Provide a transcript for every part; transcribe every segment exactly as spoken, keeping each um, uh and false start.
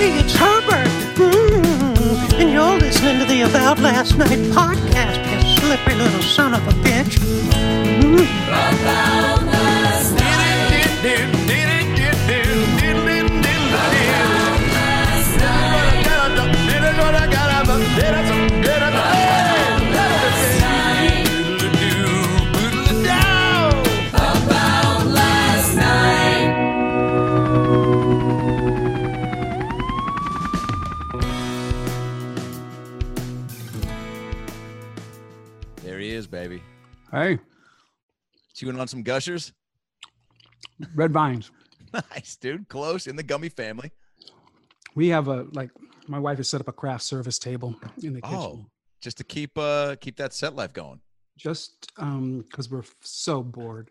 Hey, it's Herbert. Mm, and you're listening to the About Last Night podcast, you slippery little son of a bitch. Mm. About last night. There he is, baby. Hey, Chewing on some gushers. red vines. Nice, dude. Close in the gummy family. We have a, like, my wife has set up a craft service table in the kitchen. Oh, just to keep uh keep that set life going. Just um because we're f- so bored.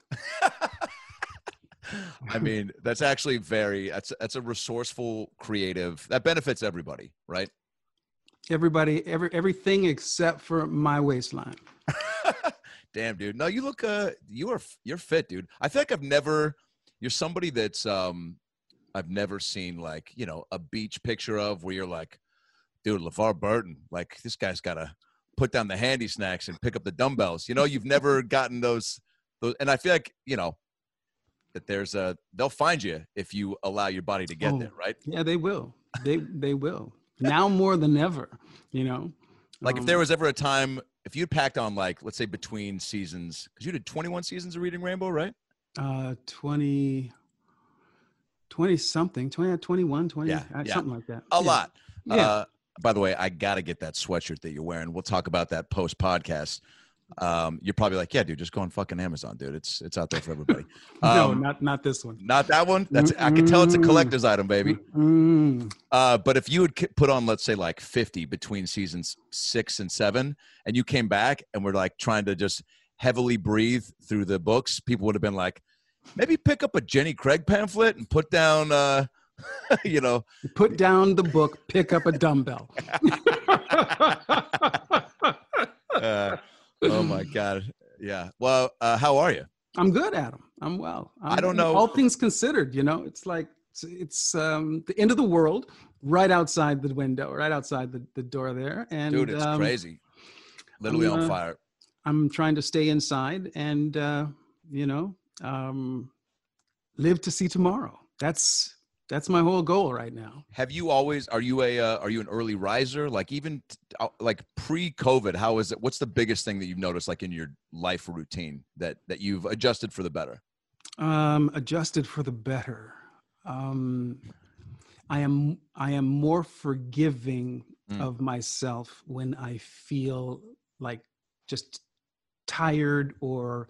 I mean, that's actually very that's that's a resourceful, creative that benefits everybody, right? Everybody, every everything except for my waistline. Damn, dude. No, you look uh you are you're fit, dude. I feel like I've never you're somebody that's um I've never seen like, you know, a beach picture of where you're like, dude, LeVar Burton, like this guy's gotta put down the handy snacks and pick up the dumbbells. You know, you've never gotten those those and I feel like, you know, that there's a they'll find you if you allow your body to get Oh, there, right? Yeah, they will. They they will. Now more than ever, you know. Like Um, if there was ever a time, if you'd packed on like, let's say between seasons, because you did twenty-one seasons of Reading Rainbow, right? uh twenty, twenty something, twenty, twenty-one, twenty, Yeah, uh, yeah. something like that. A Yeah. lot. Yeah. Uh, by the way, I got to get that sweatshirt that you're wearing. We'll talk about that post podcast. Um, you're probably like, yeah, dude, just go on fucking Amazon, dude. It's it's out there for everybody. no, Um, not not this one. not that one. That's I can tell it's a collector's item, baby. Mm. Uh, but if you would k- put on, let's say, like fifty between seasons six and seven, and you came back and were like trying to just heavily breathe through the books, people would have been like, maybe pick up a Jenny Craig pamphlet and put down, uh, you know, Put down the book, pick up a dumbbell. uh, oh my God. Yeah. Well, uh, how are you? I'm good, Adam. I'm well. I'm, I don't know. All things considered, you know, it's like it's, it's um, the end of the world right outside the window, right outside the, the door there. And Dude, it's um, crazy. Literally I'm, on uh, fire. I'm trying to stay inside and, uh, you know, um, live to see tomorrow. That's that's my whole goal right now. Have you always, are you a, uh, are you an early riser? Like even t- uh, like pre-COVID, how is it? What's the biggest thing that you've noticed like in your life routine that, that you've adjusted for the better? Um, adjusted for the better. Um, I am I am more forgiving Mm. of myself when I feel like just tired or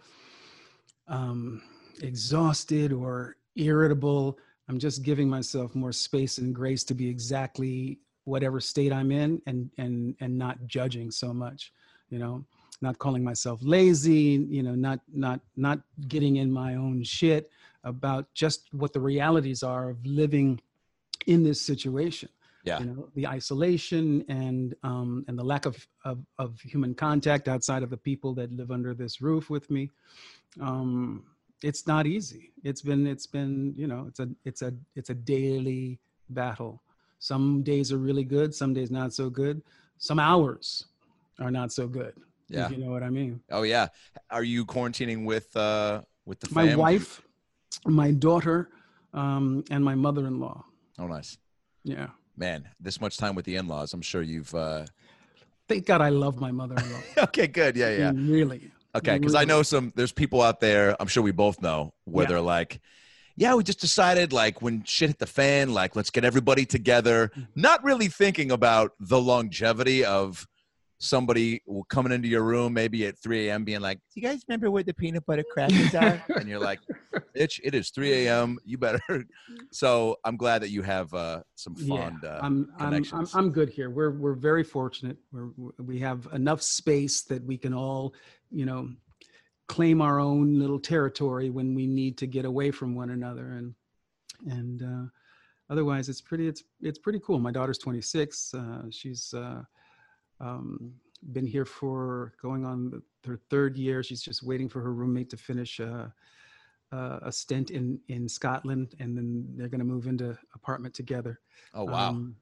um, exhausted or irritable. I'm just giving myself more space and grace to be exactly whatever state I'm in, and and and not judging so much, you know, not calling myself lazy, you know, not not not getting in my own shit about just what the realities are of living in this situation. Yeah. You know, the isolation and um, and the lack of, of of human contact outside of the people that live under this roof with me. Um, it's not easy. It's been it's been you know it's a it's a it's a daily battle. Some days are really good, some days not so good. Some hours are not so good. Yeah. If you know what I mean. Oh yeah. Are you quarantining with, uh, with the My fam? wife, my daughter, um, and my mother-in-law. Oh, nice. Yeah. Man, this much time with the in-laws. I'm sure you've, uh, Thank God I love my mother-in-law. okay, good. Yeah. Yeah. Really. Okay, because I Really. know some, there's people out there, I'm sure we both know, where Yeah. they're like, yeah, we just decided like when shit hit the fan, like let's get everybody together, Mm-hmm. not really thinking about the longevity of somebody coming into your room maybe at three a.m. being like, do you guys remember where the peanut butter crackers are? And you're like, bitch, it is three a.m. You better. So I'm glad that you have uh, some fond yeah, uh, I'm, I'm, I'm, connections. I'm good here. We're, we're very fortunate. We're, we have enough space that we can all, you know, claim our own little territory when we need to get away from one another. And, and uh, otherwise it's pretty, it's, it's pretty cool. My daughter's twenty-six. Uh, she's uh, um, been here for going on the, her third year. She's just waiting for her roommate to finish uh, uh, a stint in in Scotland, and then they're going to move into apartment together. Oh wow! Um,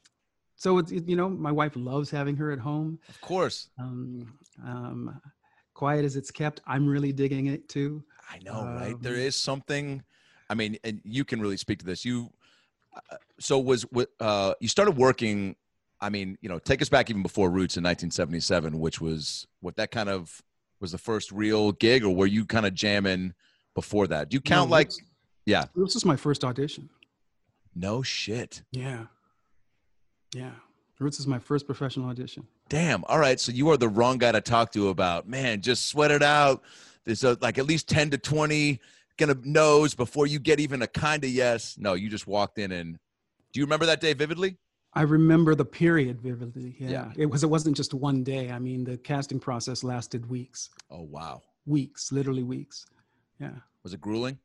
so it's it, you know, my wife loves having her at home. Of course. Um, um, quiet as it's kept, I'm really digging it too. I know, right? Um, There is something. I mean, and you can really speak to this. You, uh, so was uh, you started working. I mean, you know, take us back even before Roots in nineteen seventy-seven, which was what that kind of was the first real gig, or were you kind of jamming before that? Do you count no, like, Roots, yeah? Roots was my first audition. No shit. Yeah, yeah. Roots is my first professional audition. Damn. All right. So you are the wrong guy to talk to about, man, just sweat it out. There's a, like at least ten to twenty gonna no's before you get even a kind of yes. No, you just walked in and do you remember that day vividly? I remember the period vividly. Yeah. Yeah. It was, it wasn't just one day. I mean, the casting process lasted weeks, Oh, wow. weeks, literally weeks. Yeah. Was it grueling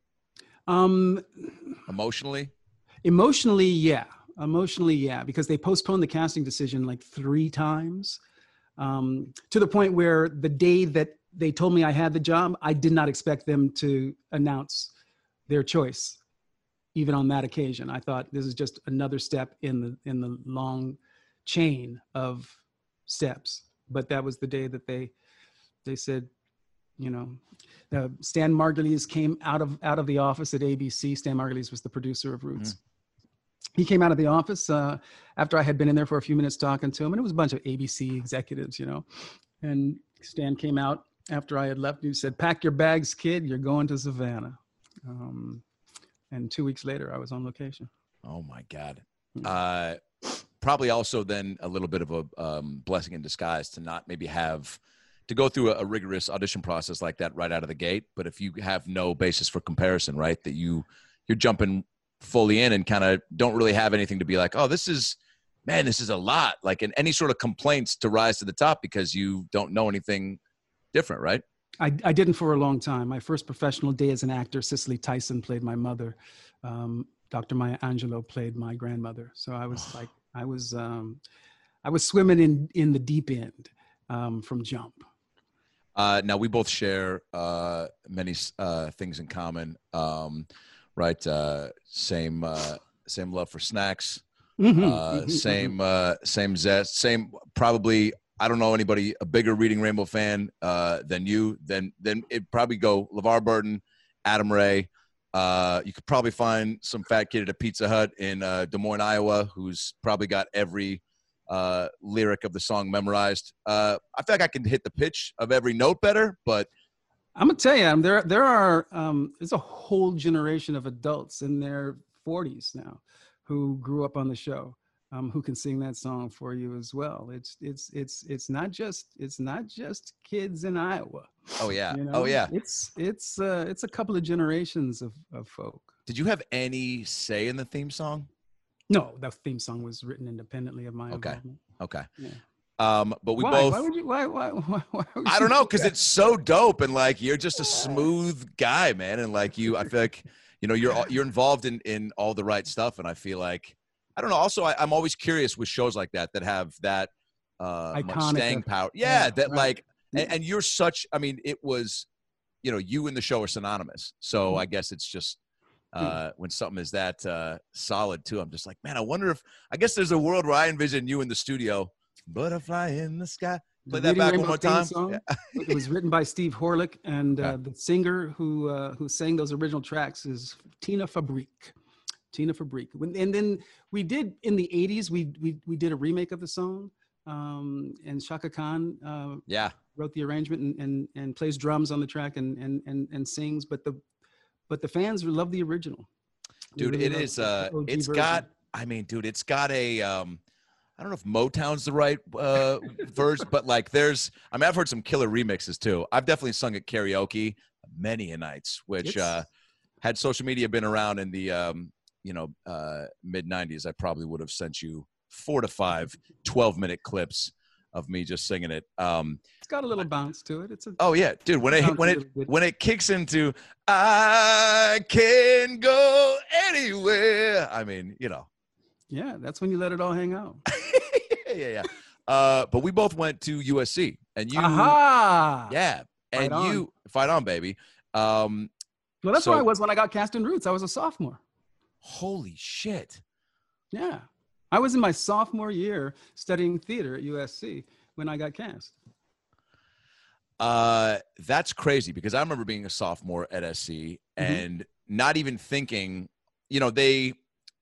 Um, emotionally? emotionally, yeah. Emotionally, yeah, because they postponed the casting decision like three times, um, to the point where the day that they told me I had the job, I did not expect them to announce their choice. Even on that occasion, I thought this is just another step in the in the long chain of steps. But that was the day that they they said, you know, uh, Stan Margulies came out of out of the office at A B C. Stan Margulies was the producer of Roots. Mm-hmm. He came out of the office uh, after I had been in there for a few minutes talking to him, and it was a bunch of A B C executives, you know. And Stan came out after I had left. He said, "Pack your bags, kid. You're going to Savannah." Um, And two weeks later, I was on location. Oh my God. Uh, probably also then a little bit of a um, blessing in disguise to not maybe have to go through a, a rigorous audition process like that right out of the gate. But if you have no basis for comparison, right, that you you're jumping fully in and kind of don't really have anything to be like, oh, this is, man, this is a lot. Like in any sort of complaints to rise to the top because you don't know anything different, right? I, I didn't for a long time. My first professional day as an actor, Cicely Tyson played my mother. Um, Doctor Maya Angelou played my grandmother. So I was like, I was, um, I was swimming in, in the deep end um, from jump. Uh, now we both share uh, many uh, things in common, um, right? Uh, same, uh, same love for snacks, Mm-hmm. uh, same, uh, same zest, same probably. I don't know anybody a bigger Reading Rainbow fan uh, than you. Then then it'd probably go LeVar Burton, Adam Ray. Uh, you could probably find some fat kid at a Pizza Hut in uh, Des Moines, Iowa, who's probably got every uh, lyric of the song memorized. Uh, I feel like I can hit the pitch of every note better, but I'm gonna tell you, um, there there are um, there's a whole generation of adults in their forties now who grew up on the show. Um, who can sing that song for you as well? It's it's it's it's not just it's not just kids in Iowa. Oh yeah, you know? oh yeah. It's it's uh, it's a couple of generations of, of folk. Did you have any say in the theme song? No, the theme song was written independently of my Okay, involvement. okay. Yeah. Um, but we why? both. Why would you? Why? Why? Why? why would I you don't know, do because that? it's so dope, and like you're just a smooth guy, man, and like you, I feel like you know you're you're involved in in all the right stuff, and I feel like. I don't know. Also, I, I'm always curious with shows like that that have that uh, much Iconic staying of- power. Yeah, yeah, that right. like, and, and you're such. I mean, it was, you know, you and the show are synonymous. So I guess it's just uh, when something is that uh, solid too. I'm just like, man, I wonder if. I guess there's a world where I envision you in the studio, butterfly in the sky. Play The that Reading back Rainbow one more theme time. song, Yeah. it was written by Steve Horlick, and uh, Yeah. the singer who uh, who sang those original tracks is Tina Fabrique. Tina Fabrique. When, and then we did in the eighties, we we we did a remake of the song, um, and Shaka Khan uh, Yeah. wrote the arrangement and, and and plays drums on the track and and and and sings. But the but the fans love the original. They Dude, really it love is. the Uh, O G it's version. got. I mean, dude, it's got a. Um, I don't know if Motown's the right uh, version, but like, there's. I mean, I've heard some killer remixes too. I've definitely sung at karaoke many a nights. Which, It's- uh, had social media been around in the, um, you know, uh, mid nineties, I probably would have sent you four to five twelve minute clips of me just singing it. Um, It's got a little bounce to it. It's a oh yeah, dude. When it Sounds when it really good. when it kicks into I can go anywhere. I mean, you know. yeah. That's when you let it all hang out. yeah, yeah, yeah. Uh, but we both went to U S C, and you, Aha! yeah, and Fight on. you fight on, baby. Um, Well, that's So- where I was when I got cast in Roots. I was a sophomore. Holy shit. Yeah. I was in my sophomore year studying theater at U S C when I got cast. Uh, that's crazy because I remember being a sophomore at S C Mm-hmm. and not even thinking, you know, they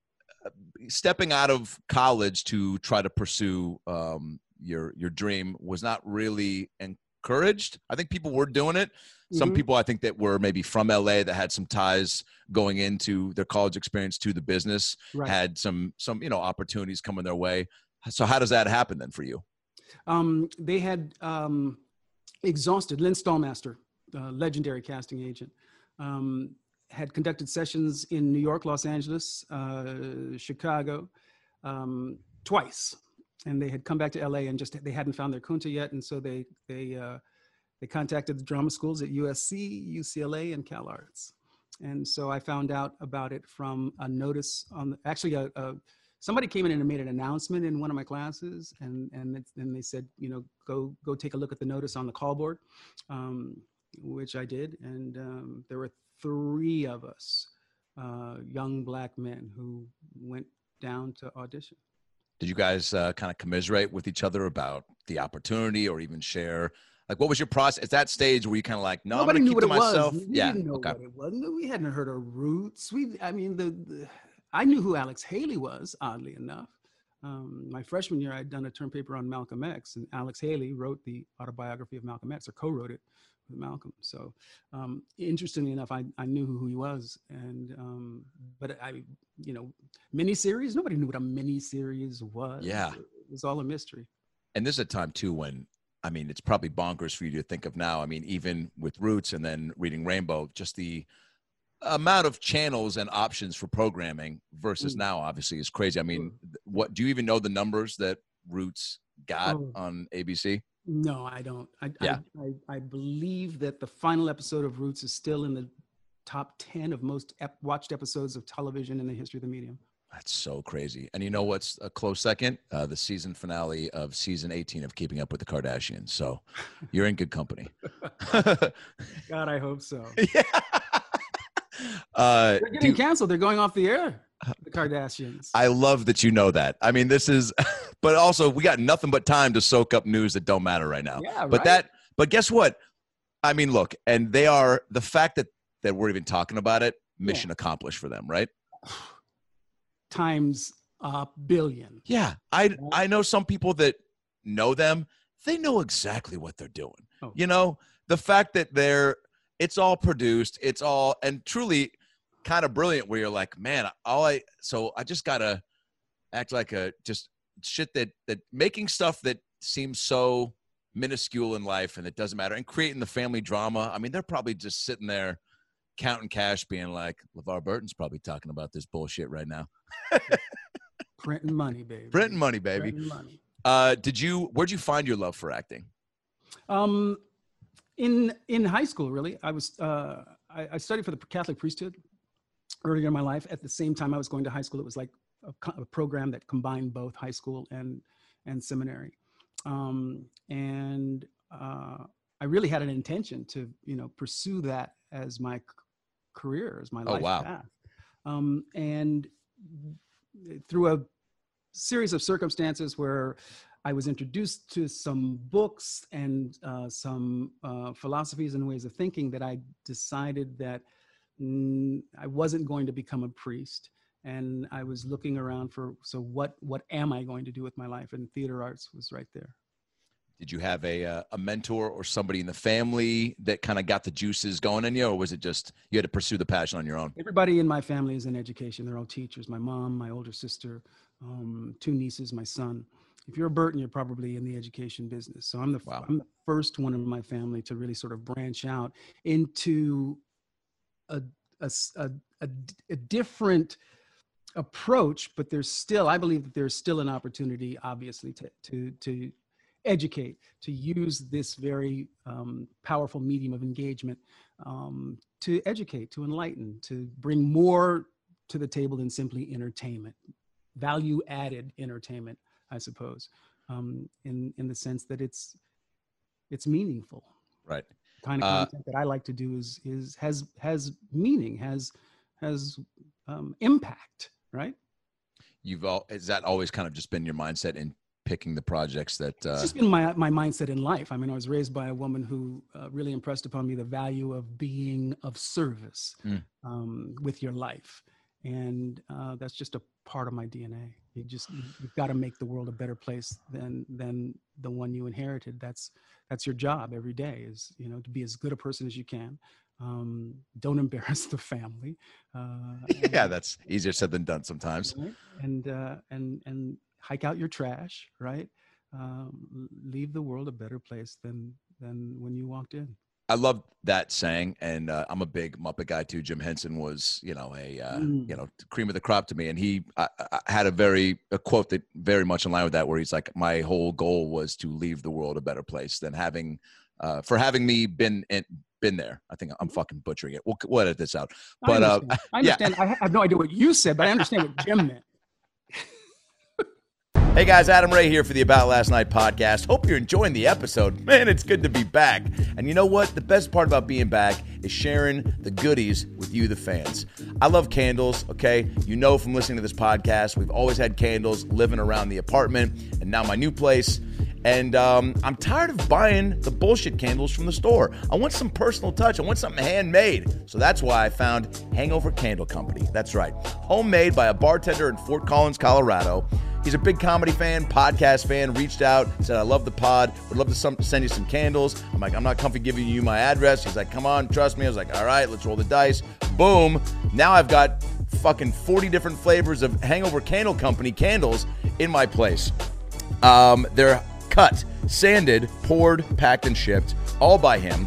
stepping out of college to try to pursue um, your your dream was not really encouraged. I think people were doing it. Some Mhm. people I think that were maybe from L A that had some ties going into their college experience to the business, Right. had some some you know opportunities coming their way. So how does that happen then for you? Um, they had um, exhausted, Lynn Stallmaster, uh, legendary casting agent, um, had conducted sessions in New York, Los Angeles, uh, Chicago, um, twice. And they had come back to L A and just, they hadn't found their Kunta yet. And so they, they, uh, they contacted the drama schools at U S C, U C L A, and Cal Arts. And so I found out about it from a notice on, actually a, a somebody came in and made an announcement in one of my classes, and and it's, and they said, you know, go go take a look at the notice on the call board, um, which I did, and um, there were three of us, uh, young black men, who went down to audition. Did you guys uh, kind of commiserate with each other about the opportunity, or even share? Like, what was your process at that stage? Were you kind of like, no, Nobody I'm knew gonna keep what to it myself? was. We Yeah. didn't know Okay. what it was. We hadn't heard of Roots. We, I mean, the, the I knew who Alex Haley was, oddly enough. Um, my freshman year, I'd done a term paper on Malcolm X, and Alex Haley wrote the autobiography of Malcolm X, or co-wrote it with Malcolm. So, um, interestingly enough, I, I knew who he was, and um, but I, you know, miniseries. Nobody knew what a miniseries was. Yeah. It was all a mystery. And there's a time too when, I mean, it's probably bonkers for you to think of now. I mean, even with Roots and then Reading Rainbow, just the amount of channels and options for programming versus Mm. now obviously is crazy. I mean, Sure. th- what do you even know the numbers that Roots got Oh. on A B C? No, I don't. I, Yeah. I, I, I believe that the final episode of Roots is still in the top ten of most ep- watched episodes of television in the history of the medium. That's so crazy. And you know what's a close second? Uh, the season finale of season eighteen of Keeping Up with the Kardashians. So you're in good company. God, I hope so. Yeah. Uh, They're do getting you- canceled. They're going off the air. The Kardashians. I love that you know that. I mean, this is, but also we got nothing but time to soak up news that don't matter right now. yeah, But right? that, but guess what? I mean, look, and they are the fact that that we're even talking about it, mission accomplished for them, right? times a billion. Yeah, I I know some people that know them. They know exactly what they're doing. Oh. You know, the fact that they're, it's all produced, it's all, and truly kind of brilliant. Where you're like, man, all I, so I just gotta act like a just shit that that making stuff that seems so minuscule in life and it doesn't matter, and creating the family drama. I mean, they're probably just sitting there counting cash, being like, LeVar Burton's probably talking about this bullshit right now. Printing money, baby. Printing money, baby. Printing money. Uh, did you? Where'd you find your love for acting? Um, in in high school, really, I was uh, I, I studied for the Catholic priesthood earlier in my life. At the same time I was going to high school, it was like a, co- a program that combined both high school and and seminary. Um, and uh, I really had an intention to, you know, pursue that as my c- career, as my Oh, life wow. path. Um, and through a series of circumstances where I was introduced to some books and uh, some uh, philosophies and ways of thinking, that I decided that mm, I wasn't going to become a priest. And I was looking around for, so what, what am I going to do with my life? And theater arts was right there. Did you have a uh, a mentor or somebody in the family that kind of got the juices going in you, or was it just you had to pursue the passion on your own? Everybody in my family is in education. They're all teachers. My mom, my older sister, um, two nieces, my son. If you're a Burton, you're probably in the education business. So I'm the, Wow. I'm the first one in my family to really sort of branch out into a, a s- a- a- a different approach, but there's still, I believe that there's still an opportunity, obviously, to, to, to educate, to use this very um, powerful medium of engagement um, to educate, to enlighten, to bring more to the table than simply entertainment, value added entertainment, I suppose, um, in, in the sense that it's, it's meaningful. Right. kind of Uh, content that I like to do is is has has meaning, has has um, impact, right? You've all, is that always kind of just been your mindset in picking the projects that, uh, It's just been my my mindset in life. I mean, I was raised by a woman who uh, really impressed upon me the value of being of service Mm. um, with your life, and uh, that's just a part of my D N A. You just you've got to make the world a better place than than the one you inherited. That's that's your job every day. Is you know to be as good a person as you can. Um, don't embarrass the family. Uh, yeah, that's easier said than done sometimes. right? And uh, and and hike out your trash, right? Um, leave the world a better place than than when you walked in. I love that saying, and uh, I'm a big Muppet guy too. Jim Henson was, you know, a uh, Mm. you know cream of the crop to me, and he I, I had a very a quote that very much in line with that, where he's like, my whole goal was to leave the world a better place than having uh, for having me been in, been there. I think I'm fucking butchering it. We'll, we'll edit this out, but I uh, understand. I, yeah. understand. I have no idea what you said, but I understand what Jim meant. Hey guys, Adam Ray here for the About Last Night podcast. Hope you're enjoying the episode. Man, it's good to be back. And you know what? The best part about being back is sharing the goodies with you, the fans. I love candles, okay? You know from listening to this podcast, we've always had candles living around the apartment and now my new place. And um, I'm tired of buying the bullshit candles from the store. I want some personal touch. I want something handmade. So that's why I found Hangover Candle Company. That's right. Homemade by a bartender in Fort Collins, Colorado. He's a big comedy fan, podcast fan, reached out, said, I love the pod, would love to some, send you some candles. I'm like, I'm not comfy giving you my address. He's like, come on, trust me. I was like, all right, let's roll the dice. Boom. Now I've got fucking forty different flavors of Hangover Candle Company candles in my place. Um, they're cut, sanded, poured, packed, and shipped, all by him.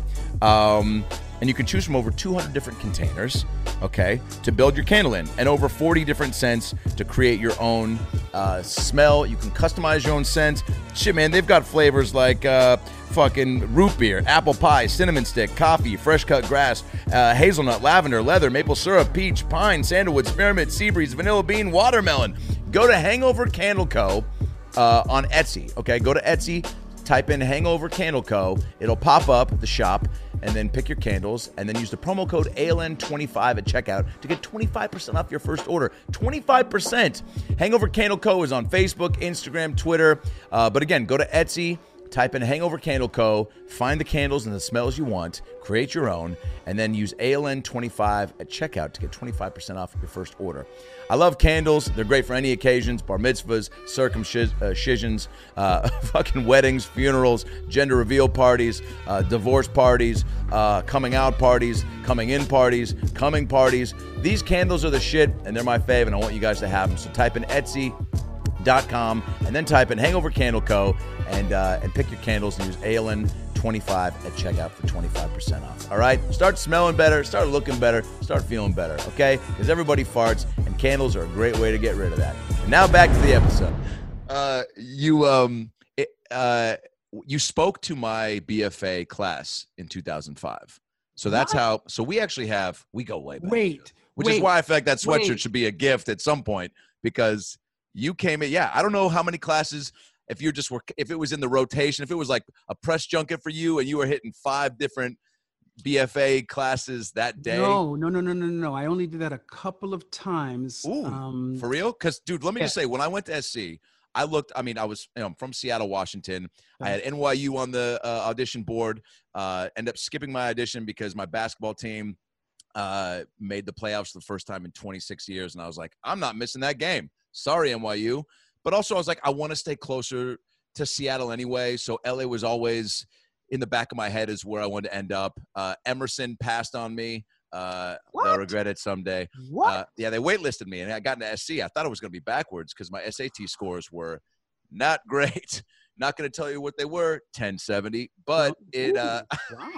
Um, and you can choose from over two hundred different containers, okay, to build your candle in, and over forty different scents to create your own uh, smell. You can customize your own scents. Shit, man, they've got flavors like uh, fucking root beer, apple pie, cinnamon stick, coffee, fresh cut grass, uh, hazelnut, lavender, leather, maple syrup, peach, pine, sandalwood, spearmint, sea breeze, vanilla bean, watermelon. Go to Hangover Candle Co. Uh, on Etsy, okay? Go to Etsy, type in Hangover Candle Co. It'll pop up the shop, and then pick your candles, and then use the promo code A L N twenty-five at checkout to get twenty-five percent off your first order. twenty-five percent. Hangover Candle Co. is on Facebook, Instagram, Twitter. Uh, but again, go to Etsy, type in Hangover Candle Co., find the candles and the smells you want, create your own, and then use A L N twenty-five at checkout to get twenty-five percent off your first order. I love candles. They're great for any occasions, bar mitzvahs, circumcisions, uh, fucking weddings, funerals, gender reveal parties, uh, divorce parties, uh, coming out parties, coming in parties, coming parties. These candles are the shit, and they're my fave, and I want you guys to have them. So type in Etsy dot com and then type in Hangover Candle Co. and uh, and pick your candles and use A L N twenty-five at checkout for twenty-five percent off. All right? Start smelling better, start looking better, start feeling better, okay? Because everybody farts, and candles are a great way to get rid of that. And now back to the episode. Uh, you um, it, uh, you spoke to my B F A class in two thousand five. So that's What? how. So we actually have. We go way back. Wait, which wait, is why I feel like that sweatshirt wait. should be a gift at some point, because you came in. Yeah, I don't know how many classes. If you just were, if it was in the rotation, if it was like a press junket for you, and you were hitting five different B F A classes that day. No, no, no, no, no, no. I only did that a couple of times. Ooh, um, for real? Because, dude, let me yeah. just say, when I went to S C, I looked, I mean, I was, you know, I'm from Seattle, Washington. I had N Y U on the uh, audition board, uh, ended up skipping my audition because my basketball team uh, made the playoffs for the first time in twenty-six years. And I was like, I'm not missing that game. Sorry, N Y U. But also I was like, I want to stay closer to Seattle anyway. So L A was always in the back of my head is where I wanted to end up. Uh, Emerson passed on me. Uh, they'll What? regret it someday. What? Uh, yeah, they waitlisted me, and I got into S C. I thought it was going to be backwards because my S A T scores were not great. Not going to tell you what they were, ten seventy. But it. Uh, Ooh, wow.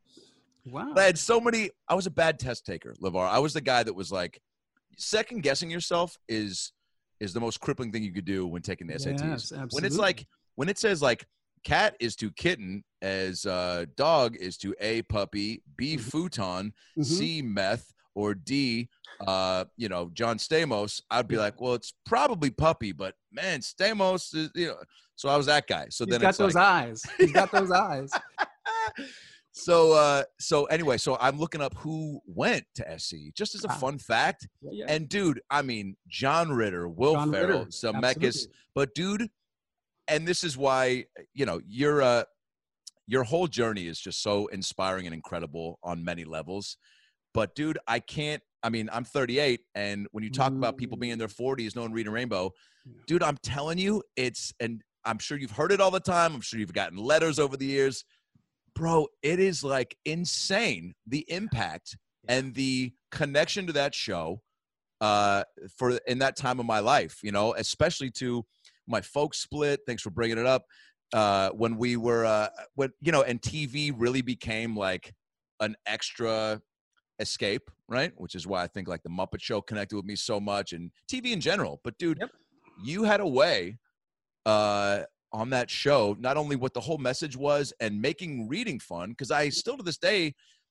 Wow. I had so many. I was a bad test taker, LeVar. I was the guy that was like, second guessing yourself is is the most crippling thing you could do when taking the S A Ts. Yes, When it's absolutely. like when it says like cat is to kitten, as uh, dog is to A, puppy, B, futon, Mhm. C, meth, or D, uh, you know, John Stamos, I'd be like, well, it's probably puppy, but man, Stamos is, you know. So I was that guy. So He's then got it's those like, eyes. He's got those eyes. So, uh, so anyway, so I'm looking up who went to S C just as a Ah. fun fact. Yeah, yeah. And dude, I mean, John Ritter, Will John Ferrell, Ritter, Zemeckis, absolutely. but dude, and this is why, you know, your uh, your whole journey is just so inspiring and incredible on many levels. But dude, I can't. I mean, I'm thirty-eight, and when you talk about people being in their forties, knowing Reading Rainbow, Yeah. dude, I'm telling you, it's, and I'm sure you've heard it all the time. I'm sure you've gotten letters over the years. Bro, it is like insane, the impact and the connection to that show uh, for in that time of my life, you know, especially to my folks split. Thanks for bringing it up. Uh, when we were, uh, when, you know, and T V really became like an extra escape, right? Which is why I think like the Muppet Show connected with me so much, and T V in general. But dude, Yep. you had a way uh, on that show, not only what the whole message was and making reading fun, because I still to this day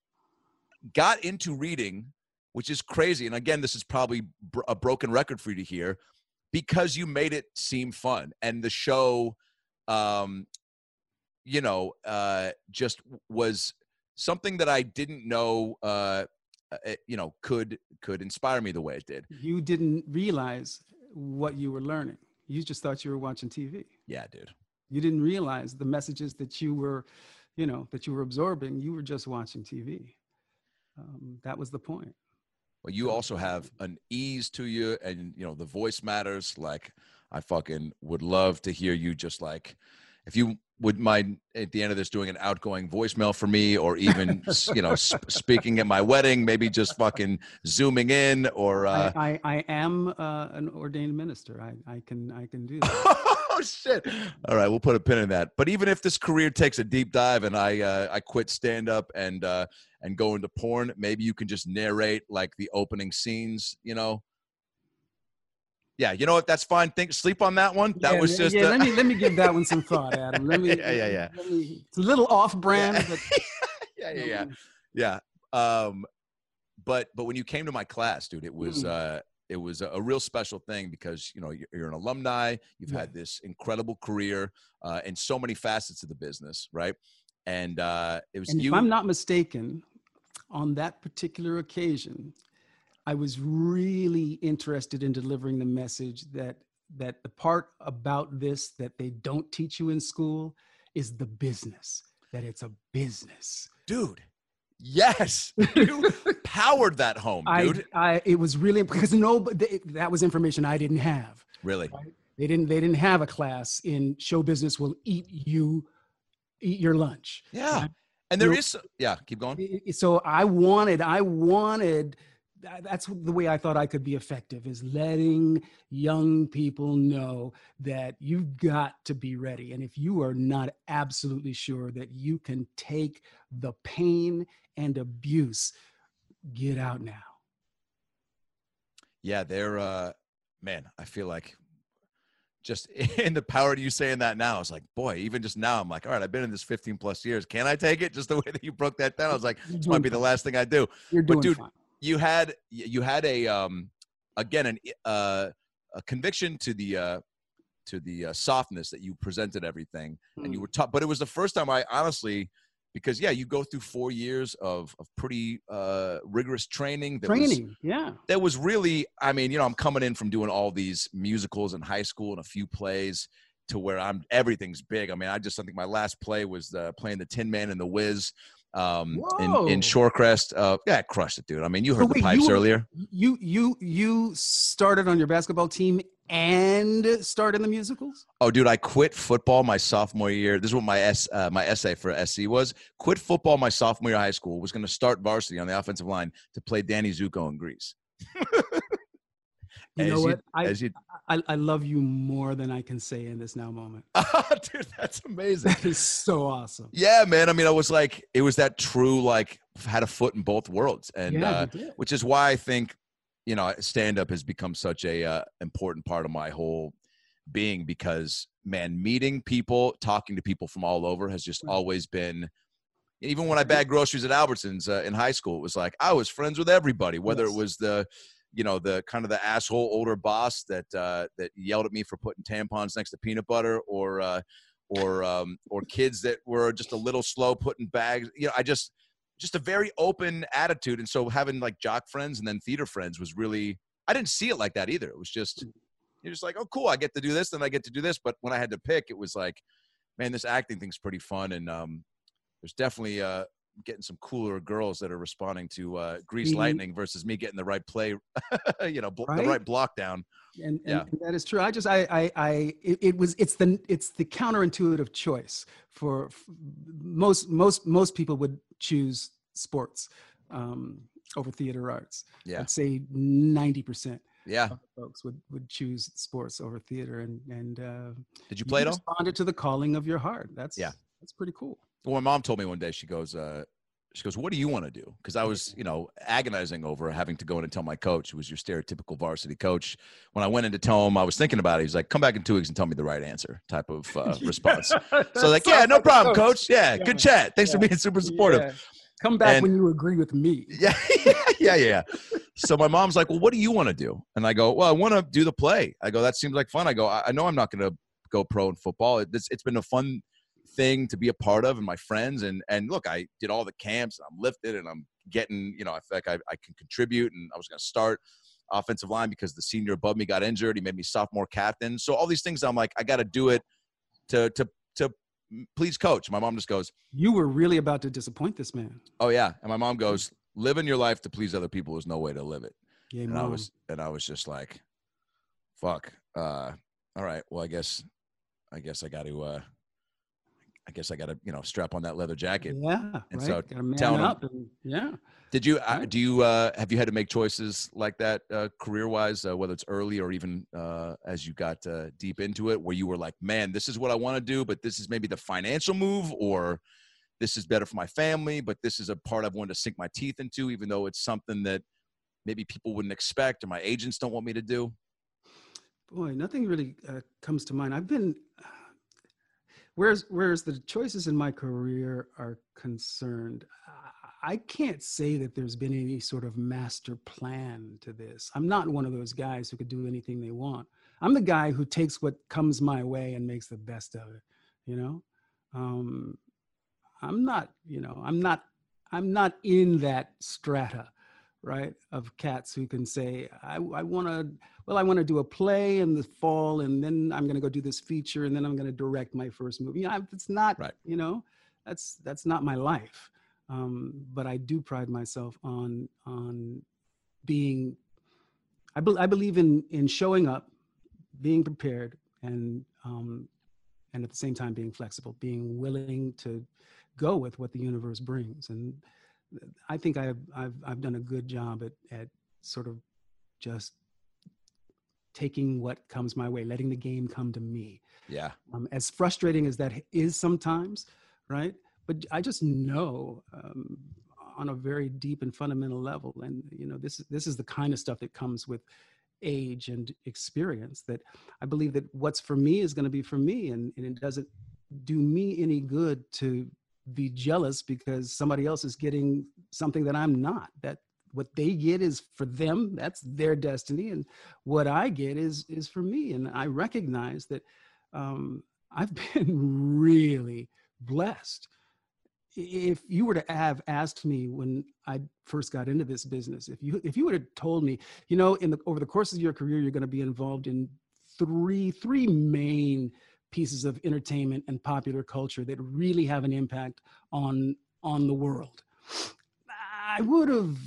got into reading, which is crazy. And again, this is probably br- a broken record for you to hear, because you made it seem fun. And the show, um, you know, uh, just was something that I didn't know, uh, uh, you know, could could inspire me the way it did. You didn't realize what you were learning. You just thought you were watching T V. Yeah, dude. You didn't realize the messages that you were, you know, that you were absorbing. You were just watching T V. Um, that was the point. Well, you also have an ease to you, and you know the voice matters. Like, I fucking would love to hear you. Just like, if you would mind at the end of this doing an outgoing voicemail for me, or even you know sp- speaking at my wedding, maybe just fucking zooming in, or uh... I, I, I am uh, an ordained minister. I, I can I can do that. Oh shit! All right, we'll put a pin in that. But even if this career takes a deep dive and I uh, I quit stand up and uh, and go into porn, maybe you can just narrate like the opening scenes. You know. Yeah, you know what? That's fine. Think sleep on that one. That yeah, was just. yeah. Uh, let me let me give that one some thought, Adam. Let me. Yeah, yeah, yeah. Let me, it's a little off-brand, Yeah. but yeah, yeah, yeah, yeah. Um, but but when you came to my class, dude, it was Mm. uh, it was a, a real special thing because you know you're, you're an alumni. You've Yeah. had this incredible career uh, in so many facets of the business, right? And uh, it was and you. if I'm not mistaken, on that particular occasion, I was really interested in delivering the message that that the part about this that they don't teach you in school is the business, that it's a business. Dude, yes, you powered that home, dude. I, I, it was really because no, but they, that was information I didn't have. Really? Right? They didn't. They didn't have a class in show business will eat you, eat your lunch. Yeah. Right? And there You know, is, yeah, keep going. I- I- So I wanted, I wanted. that- That's the way I thought I could be effective, is letting young people know that you've got to be ready. And if you are not absolutely sure that you can take the pain and abuse, get out now. Yeah, they're, uh, man, I feel like just in the power of you saying that now, it's like, boy, even just now, I'm like, all right, I've been in this fifteen plus years. Can I take it? Just the way that you broke that down. I was like, You're this might doing be the fine. last thing I do. You're But doing dude, fine. you had, you had a, um, again, an, uh, a conviction to the, uh, to the uh, softness that you presented everything. And you Mm. were taught, but it was the first time I honestly, because yeah, you go through four years of, of pretty uh, rigorous training. That was, Training, yeah. that was really, I mean, you know, I'm coming in from doing all these musicals in high school and a few plays to where I'm, everything's big. I mean, I just, I think my last play was uh, playing the Tin Man and the Wiz um, in, Whoa. in Shorecrest. Uh, yeah, I crushed it, dude. I mean, you heard So the wait, pipes you were- earlier. You you you started on your basketball team and started in the musicals? Oh, dude, I quit football my sophomore year. This is what my S, uh, my essay for S C was. Quit football my sophomore year of high school. Was going to start varsity on the offensive line to play Danny Zuko in Grease. You As know you- what? I, as you- I I love you more than I can say in this now moment. Dude, that's amazing. That is so awesome. Yeah, man. I mean, I was like, it was that true, like, had a foot in both worlds, and Yeah, uh, you did. which is why I think, you know, stand up has become such a uh, important part of my whole being. Because, man, meeting people, talking to people from all over has just Right. always been. Even when I bagged groceries at Albertsons uh, in high school, it was like I was friends with everybody, whether Yes. it was the, you know, the kind of the asshole older boss that uh, that yelled at me for putting tampons next to peanut butter, or uh, or um, or kids that were just a little slow putting bags. You know, I just just a very open attitude. And so having like jock friends and then theater friends was really, I didn't see it like that either. It was just, you're just like, oh, cool, I get to do this, then I get to do this. But when I had to pick, it was like, man, this acting thing's pretty fun. And um, there's definitely uh, getting some cooler girls that are responding to uh, Grease Mhm. Lightning versus me getting the right play, you know, bl- Right? the right block down. And, and, Yeah. and that is true. I just, I, I, I it, it was, it's the, it's the counterintuitive choice for, for most, most, most people would choose sports um, over theater arts. Yeah. I'd say ninety percent Yeah. of folks would, would choose sports over theater. And, and uh, Did you play it all? responded to the calling of your heart. That's, Yeah. that's pretty cool. Well, my mom told me one day, she goes, uh, she goes, what do you want to do? Because I was, you know, agonizing over having to go in and tell my coach, who was your stereotypical varsity coach. When I went in to tell him, I was thinking about it. He's like, come back in two weeks and tell me the right answer type of uh, response. So like, yeah, no problem, coach. Yeah, good chat. Thanks for being super supportive. Yeah. Come back And- when you agree with me. Yeah, yeah, yeah. So my mom's like, well, what do you want to do? And I go, well, I want to do the play. I go, that seems like fun. I go, I, I know I'm not going to go pro in football. It, it's, it's been a fun thing to be a part of, and my friends. And and look, I did all the camps, and I'm lifted, and I'm getting, you know, I feel like I, I can contribute. And I was going to start offensive line because the senior above me got injured. He made me sophomore captain. So all these things, I'm like, I got to do it to to to please coach. My mom just goes, You were really about to disappoint this man. oh yeah. And my mom goes, living your life to please other people is no way to live it. Yeah, And I mom. was, and I was just like, fuck. Uh, all right. Well, I guess, I guess I got to, uh, I guess I got to, you know, strap on that leather jacket. Yeah, And right. so Gotta man telling him- up. And, yeah. Did you, uh, Right. do you, uh, have you had to make choices like that, uh, career wise, uh, whether it's early or even, uh, as you got, uh, deep into it, where you were like, man, this is what I want to do, but this is maybe the financial move, or this is better for my family, but this is a part I've wanted to sink my teeth into, even though it's something that maybe people wouldn't expect, or my agents don't want me to do? Boy, nothing really uh, comes to mind. I've been, whereas, whereas the choices in my career are concerned, I- I can't say that there's been any sort of master plan to this. I'm not one of those guys who could do anything they want. I'm the guy who takes what comes my way and makes the best of it, you know? Um, I'm not, you know, I'm not, I'm not in that strata, right, of cats who can say, I, I want to, well, I want to do a play in the fall, and then I'm going to go do this feature, and then I'm going to direct my first movie. You know, it's not, Right. you know, that's that's not my life. Um, but I do pride myself on on being. I, be, I believe in in showing up, being prepared, and um, and at the same time being flexible, being willing to go with what the universe brings. And I think I've I've I've done a good job at at sort of just taking what comes my way, letting the game come to me. Yeah. Um, as frustrating as that is sometimes, right? But I just know um, on a very deep and fundamental level, and you know, this this is the kind of stuff that comes with age and experience, that I believe that what's for me is going to be for me, and, and it doesn't do me any good to be jealous because somebody else is getting something that I'm not. That what they get is for them, that's their destiny, and what I get is is for me. And I recognize that um, I've been really blessed. If you were to have asked me when I first got into this business, if you if you would have told me, you know, in the over the course of your career, you're going to be involved in three three main pieces of entertainment and popular culture that really have an impact on on the world, I would have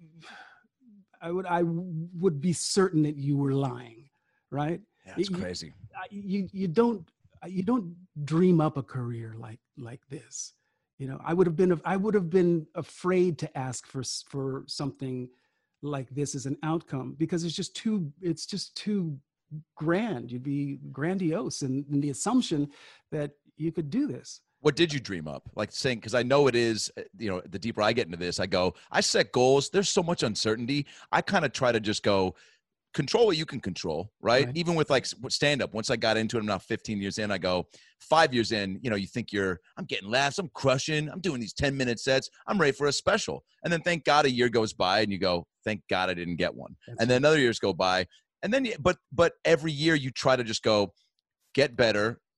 I would I would be certain that you were lying, right? Yeah, it's You- crazy. I- you you don't you don't dream up a career like like this. You know, I would have been I would have been afraid to ask for s- for something like this as an outcome, because it's just too it's just too grand. You'd be grandiose in, in the assumption that you could do this. What did you dream up? Like saying, because I know it is, uh, you know, the deeper I get into this, I go, I set goals. There's so much uncertainty. I kind of try to just go, control what you can control, right? Right. Even with like stand up, once I got into it, I'm now fifteen years in, I go five years in, you know, you think you're, I'm getting laughs, I'm crushing, I'm doing these ten minute sets, I'm ready for a special. And then thank God a year goes by and you go, thank God I didn't get one. That's And then another years go by. And then, you- but, but every year you try to just go get better,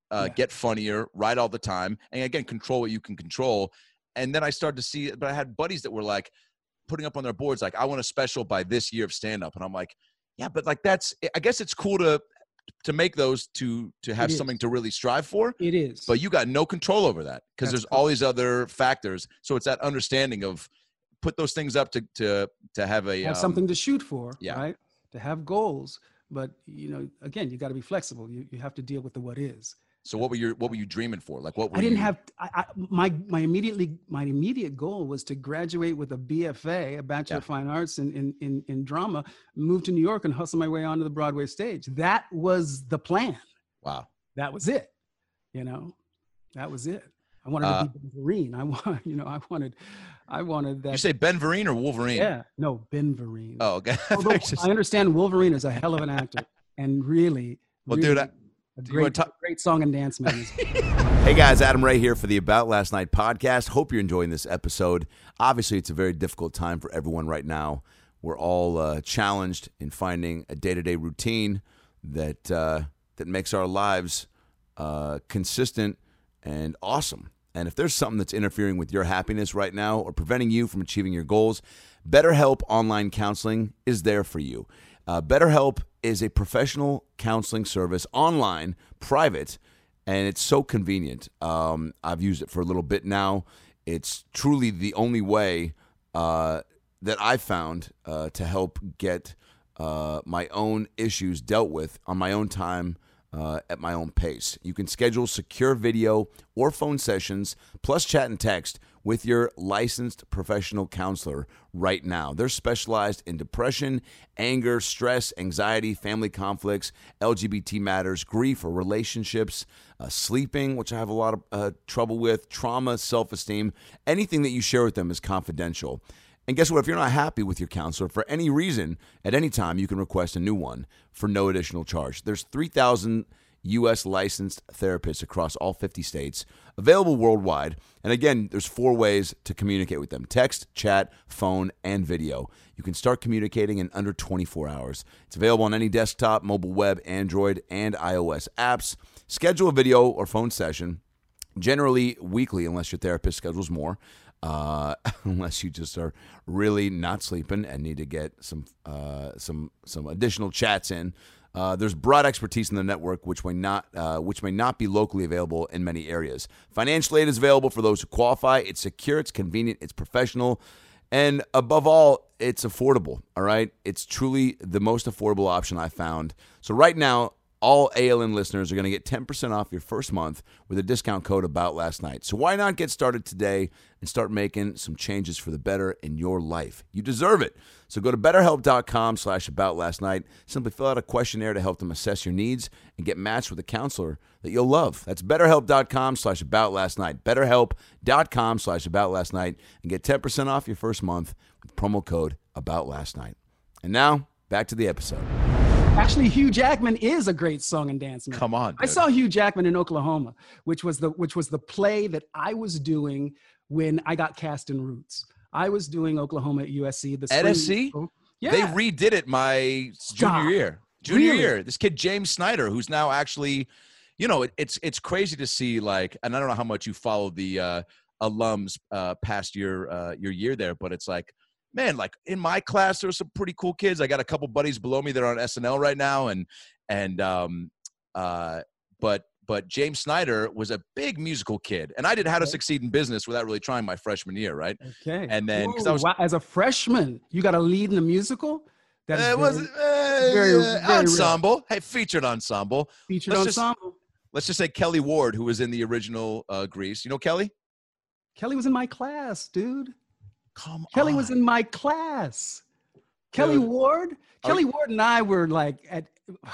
uh, Yeah. get funnier, write all the time, and again, control what you can control. And then I started to see, but I had buddies that were like putting up on their boards, like, I want a special by this year of stand-up. And I'm like, yeah, but like, that's, I guess it's cool to, to make those to, to have It something is. to really strive for. It is. But you got no control over that because That's there's all these other factors. So it's that understanding of put those things up to, to, to have a, have um, something to shoot for, yeah. right? To have goals. But, you know, again, you got to be flexible. You, you have to deal with the what is. so what were you, what were you dreaming for? Like, what were I didn't you, have I, I, my my immediately my immediate goal was to graduate with a B F A, a Bachelor Yeah. of Fine Arts in, in in in drama, move to New York and hustle my way onto the Broadway stage. That was the plan. wow. That was it. You know, that was it. I wanted Uh, to be Ben Vereen. I want, you know, I wanted, I wanted that. You say Ben Vereen or Wolverine? yeah, no, Ben Vereen. Oh, okay. Although I understand Wolverine is a hell of an actor, and really, Well, really dude, I- a you wanna great, talk- great song and dance man. Hey guys, Adam Ray here for the About Last Night podcast. Hope you're enjoying this episode. Obviously, it's a very difficult time for everyone right now. We're all uh, challenged in finding a day-to-day routine that uh, that makes our lives uh, consistent and awesome. And if there's something that's interfering with your happiness right now or preventing you from achieving your goals, BetterHelp Online Counseling is there for you. Uh, BetterHelp is a professional counseling service, online, private, and it's so convenient. Um, I've used it for a little bit now. It's truly the only way uh, that I've found uh, to help get uh, my own issues dealt with on my own time, uh, at my own pace. You can schedule secure video or phone sessions, plus chat and text with your licensed professional counselor right now. They're specialized in depression, anger, stress, anxiety, family conflicts, L G B T matters, grief or relationships, uh, sleeping, which I have a lot of uh, trouble with, trauma, self-esteem. Anything that you share with them is confidential. And guess what? If you're not happy with your counselor for any reason, at any time, you can request a new one for no additional charge. There's three thousand U S licensed therapists across all fifty states, available worldwide. And again, there's four ways to communicate with them: text, chat, phone, and video. You can start communicating in under twenty-four hours. It's available on any desktop, mobile web, Android, and iOS apps. Schedule a video or phone session, generally weekly, unless your therapist schedules more. Uh, unless you just are really not sleeping and need to get some uh, some some additional chats in. Uh, there's broad expertise in the network, which may not uh, which may not be locally available in many areas. Financial aid is available for those who qualify. It's secure, it's convenient, it's professional, and above all, it's affordable. All right, it's truly the most affordable option I found. So right now, all A L N listeners are going to get ten percent off your first month with a discount code About Last Night. So why not get started today and start making some changes for the better in your life? You deserve it. So go to betterhelp.com slash About Last Night. Simply fill out a questionnaire to help them assess your needs and get matched with a counselor that you'll love. That's betterhelp.com slash About Last Night. Betterhelp.com slash About Last Night and get ten percent off your first month with promo code About Last Night. And now, back to the episode. Actually, Hugh Jackman is a great song and dance man. Come on, I dude. saw Hugh Jackman in Oklahoma, which was the which was the play that I was doing when I got cast in Roots. I was doing Oklahoma at U S C. The At spring S C? musical. Yeah. They redid it my Stop. junior year. Junior Really? year. This kid James Snyder, who's now actually, you know, it, it's it's crazy to see, like, and I don't know how much you follow the uh, alums uh, past your uh, your year there, but it's like, man, like in my class, there were some pretty cool kids. I got a couple buddies below me that are on S N L right now, and and um uh, but but James Snyder was a big musical kid, and I did How to Okay. Succeed in Business without really trying my freshman year, right? Okay. And then- 'cause I Whoa, was- wow, as a freshman, you got a lead in a musical. That is Uh, it very was uh, very- uh, very rare. ensemble. Hey, featured ensemble. featured let's just- ensemble. Let's just say Kelly Ward, who was in the original uh, Grease. You know Kelly? Kelly was in my class, dude. Come Kelly on. was in my class. Kelly Dude. Ward. Are Kelly Ward and I were like at.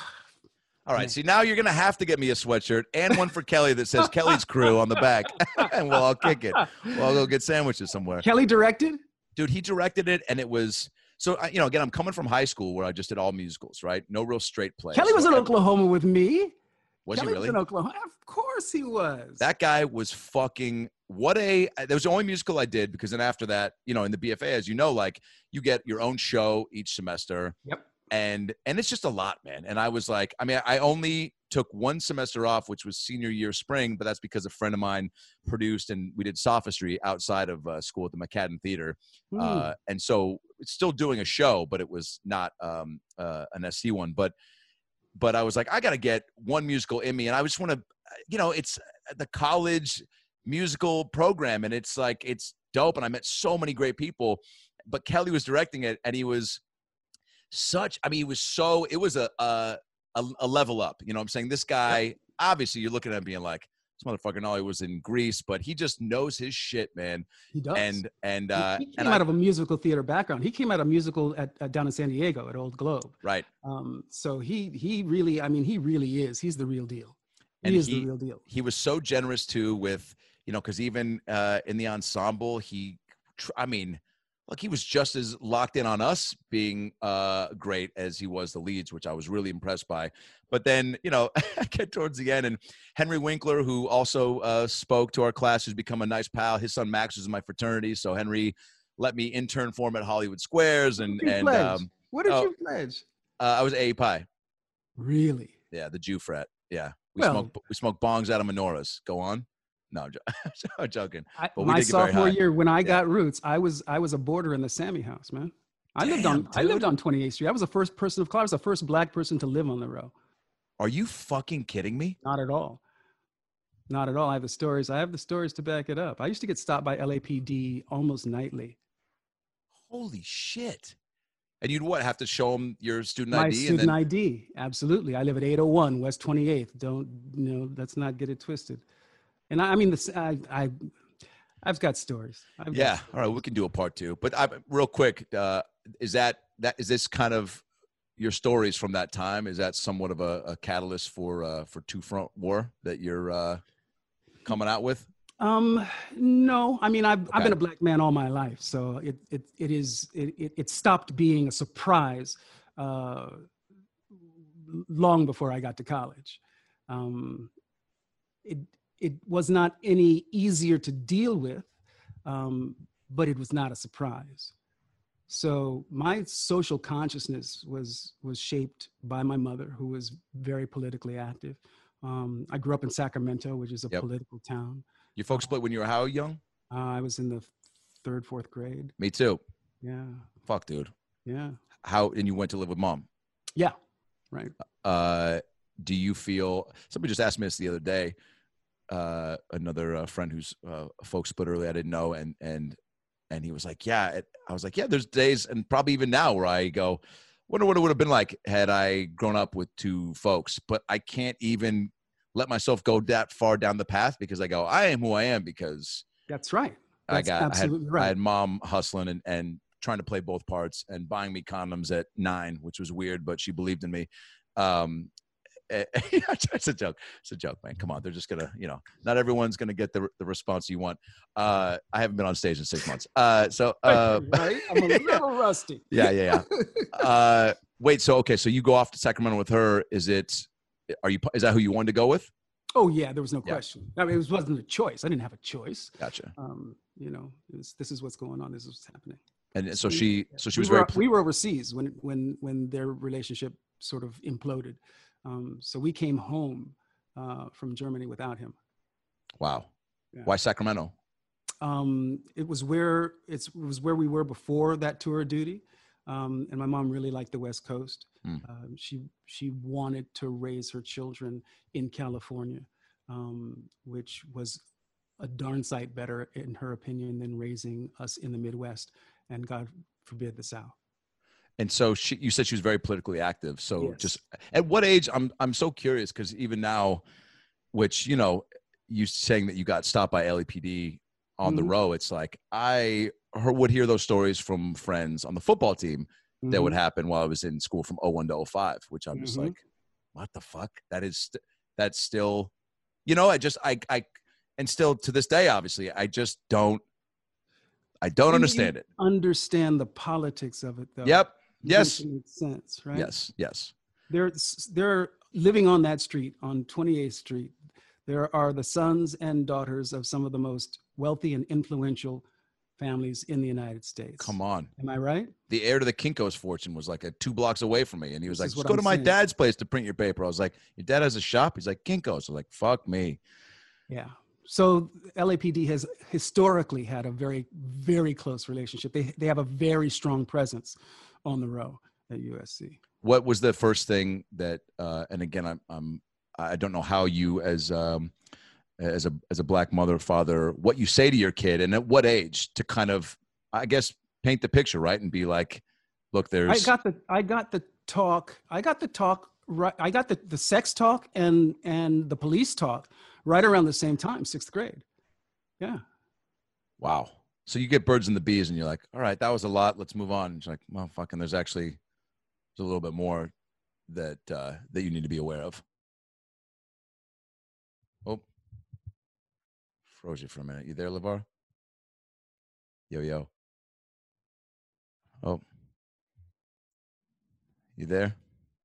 All right. See, now you're gonna have to get me a sweatshirt and one for Kelly that says Kelly's Crew on the back, and we'll all kick it. We'll all go get sandwiches somewhere. Kelly directed. Dude, he directed it, and it was so. I- You know, again, I'm coming from high school where I just did all musicals, right? No real straight plays. Kelly was So in I- Oklahoma with me. Was Kelly he really? was in Oklahoma. Of course he was. That guy was fucking what a that was the only musical I did, because then after that, you know, in the B F A, as you know, like you get your own show each semester. Yep. and and it's just a lot, man. And I was like, I mean, I only took one semester off, which was senior year spring, but that's because a friend of mine produced and we did sophistry outside of uh, school at the McCadden Theater. Mm. Uh, and so it's still doing a show, but it was not um, uh, an S C one. But but I was like, I got to get one musical in me. And I just want to, you know, it's the college musical program, and it's like, it's dope. And I met so many great people, but Kelly was directing it, and he was such, I mean, he was so, it was a, a, a, a level up, you know what I'm saying? This guy, yep. Obviously you're looking at him being like, this motherfucker, no, he was in Greece, but he just knows his shit, man. He does. And, and, uh, he, he came and out I, of a musical theater background. He came out of musical at, at down in San Diego at Old Globe. Right. Um, so he, he really, I mean, he really is, he's the real deal. He and is he, the real deal. He was so generous too with, you know, cause even, uh, in the ensemble, he, tr- I mean, look, he was just as locked in on us being uh, great as he was the leads, which I was really impressed by. But then, you know, I get towards the end, and Henry Winkler, who also uh, spoke to our class, who's become a nice pal. His son Max was in my fraternity, so Henry let me intern for him at Hollywood Squares. And what did you and pledge? um, What did oh, you pledge? Uh, I was A Pi. Really? Yeah, the Jew frat. Yeah, we Well, smoked we smoked bongs out of menorahs. Go on. No, I'm, jo- I'm joking. I, But we my did get very sophomore high. year, when I Yeah. got roots, I was I was a boarder in the Sammy House, man. I lived on Damn, I lived dude. on twenty-eighth Street. I was the first person of color. I was the first black person to live on the row. Are you fucking kidding me? Not at all. Not at all. I have the stories. I have the stories to back it up. I used to get stopped by L A P D almost nightly. Holy shit. And you'd what, have to show them your student My I D? student and then, I D, absolutely. I live at eight oh one West twenty-eighth. Don't, you know, let's not get it twisted. And I, I mean, this, I, I, I've got stories. I've got Yeah. stories. All right. We can do a part two. But I, real quick, uh, is that, that, is this kind of your stories from that time? Is that somewhat of a, a catalyst for, uh, for Two Front War that you're uh, coming out with? Um, no, I mean, I've, I've Okay. been a black man all my life. So it, it, it is, it, it, it stopped being a surprise, uh, long before I got to college. Um, it, it was not any easier to deal with, um, but it was not a surprise. So my social consciousness was, was shaped by my mother, who was very politically active. Um, I grew up in Sacramento, which is a Yep. political town. You folks split when you were how young? Uh, I was in the third, fourth grade. Me too. Yeah, Fuck, dude. yeah, How, and you went to live with mom. yeah, right. Uh, do you feel, somebody just asked me this the other day, uh, another uh, friend who's uh, a folk split early, I didn't know. And, and, and he was like, yeah, it, I was like, yeah, there's days, and probably even now, where I go, wonder what it would have been like had I grown up with two folks, but I can't even let myself go that far down the path, because I go, I am who I am because That's right. I That's got, I had, absolutely I right. had mom hustling and, and trying to play both parts and buying me condoms at nine, which was weird, but she believed in me. Um, it's a joke. It's a joke, man. Come on. They're just gonna, you know, not everyone's gonna get the the response you want. Uh, I haven't been on stage in six months. Uh, so, uh, right? I'm a little rusty. yeah, yeah, yeah. Uh, wait, so, okay. So you go off to Sacramento with her. Is it, are you, is that who you wanted to go with? Oh yeah, there was no Yeah. question. I mean, it was, wasn't a choice. I didn't have a choice. Gotcha. Um, you know, it was, this is what's going on. This is what's happening. And so she, so she we was were, very, pl- we were overseas when when when their relationship sort of imploded. Um, so we came home uh, from Germany without him. wow. Yeah. Why Sacramento? Um, it was where it's, it was where we were before that tour of duty, um, and my mom really liked the West Coast. Hmm. Um, she she wanted to raise her children in California, um, which was a darn sight better, in her opinion, than raising us in the Midwest, and God forbid the South. And so she, you said she was very politically active. So Yes. just at what age? I'm I'm so curious, because even now, which, you know, you saying that you got stopped by L A P D on the Mhm. row, it's like I heard, would hear those stories from friends on the football team that would Mhm. happen while I was in school from oh one to oh five, which I'm just Mhm. like, what the fuck? That is st- that's still, you know, I just I I and still to this day, obviously, I just don't I don't When you understand it. Understand the politics of it, though. Yep. It Yes. makes it make sense, right? Yes. Yes. They're, they're living on that street, on twenty-eighth Street. There are the sons and daughters of some of the most wealthy and influential families in the United States. Come on. Am I right? The heir to the Kinko's fortune was like a two blocks away from me. And he was This like, is just what go I'm to my saying. dad's place to print your paper. I was like, your dad has a shop? He's like, Kinko's. I was like, fuck me. Yeah. So L A P D has historically had a very, very close relationship. They they have a very strong presence on the row at U S C. What was the first thing that, uh, and again, I'm, I'm, I don't know how you as, um, as a, as a black mother, father, what you say to your kid and at what age to kind of, I guess, paint the picture, right? And be like, look, there's, I got the I got the talk. I got the talk right. I got the, the sex talk and and the police talk right around the same time, sixth grade. Yeah. wow. So you get birds and the bees and you're like, all right, that was a lot. Let's move on. It's like, well, fucking, there's actually there's a little bit more that, uh, that you need to be aware of. Oh, froze you for a minute. You there, LeVar? Yo, yo. Oh, you there?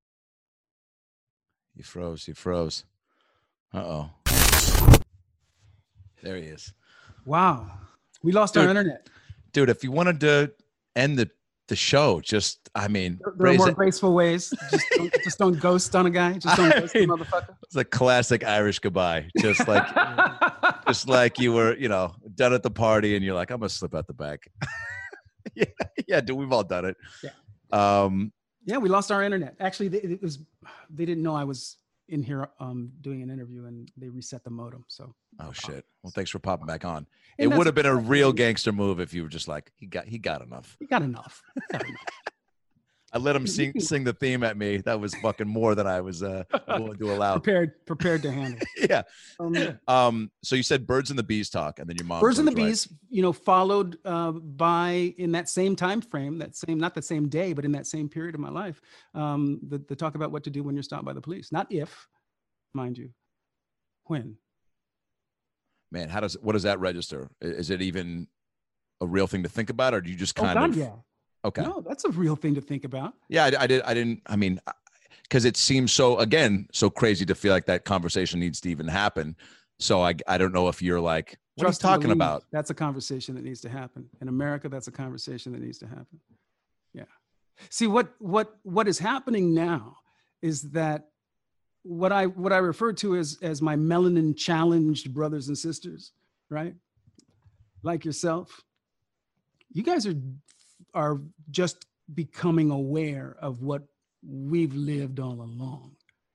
You froze. You froze. Uh-oh. There he is. Wow. We lost Dude. our internet. Dude, if you wanted to end the, the show, just, I mean, There are raise more it. graceful ways. Just don't, just don't ghost on a guy. Just don't I ghost a mean- motherfucker. It's a classic Irish goodbye. Just like, just like you were, you know, done at the party and you're like, I'm going to slip out the back. yeah, yeah, dude, we've all done it. Yeah. Um, Yeah, we lost our internet. Actually, they, it was they didn't know I was in here um, doing an interview, and they reset the modem. So oh, shit. Well, thanks for popping back on. And It that's would have been a exactly- real gangster move if you were just like, he got, he got enough. we got enough. We got enough. I let him sing sing the theme at me. That was fucking more than I was uh, willing to allow. prepared prepared to handle. Yeah. Um, Um. So you said birds and the bees talk, and then your mom. Birds and the comes, right? Bees, you know, followed uh, by in that same time frame, that same not the same day, but in that same period of my life, um, the, the talk about what to do when you're stopped by the police. Not if, mind you, when. Man, how does what does that register? I- Is it even a real thing to think about, or do you just Oh kind God, of? yeah. Okay. No, that's a real thing to think about. Yeah, I, I did. I didn't. I mean, because it seems so again so crazy to feel like that conversation needs to even happen. So I I don't know if you're like, what Trust are you and talking believe, about? That's a conversation that needs to happen. In America, that's a conversation that needs to happen. Yeah. See, what what what is happening now is that what I what I refer to as as my melanin challenged brothers and sisters, right? Like yourself, you guys are are just becoming aware of what we've lived all along.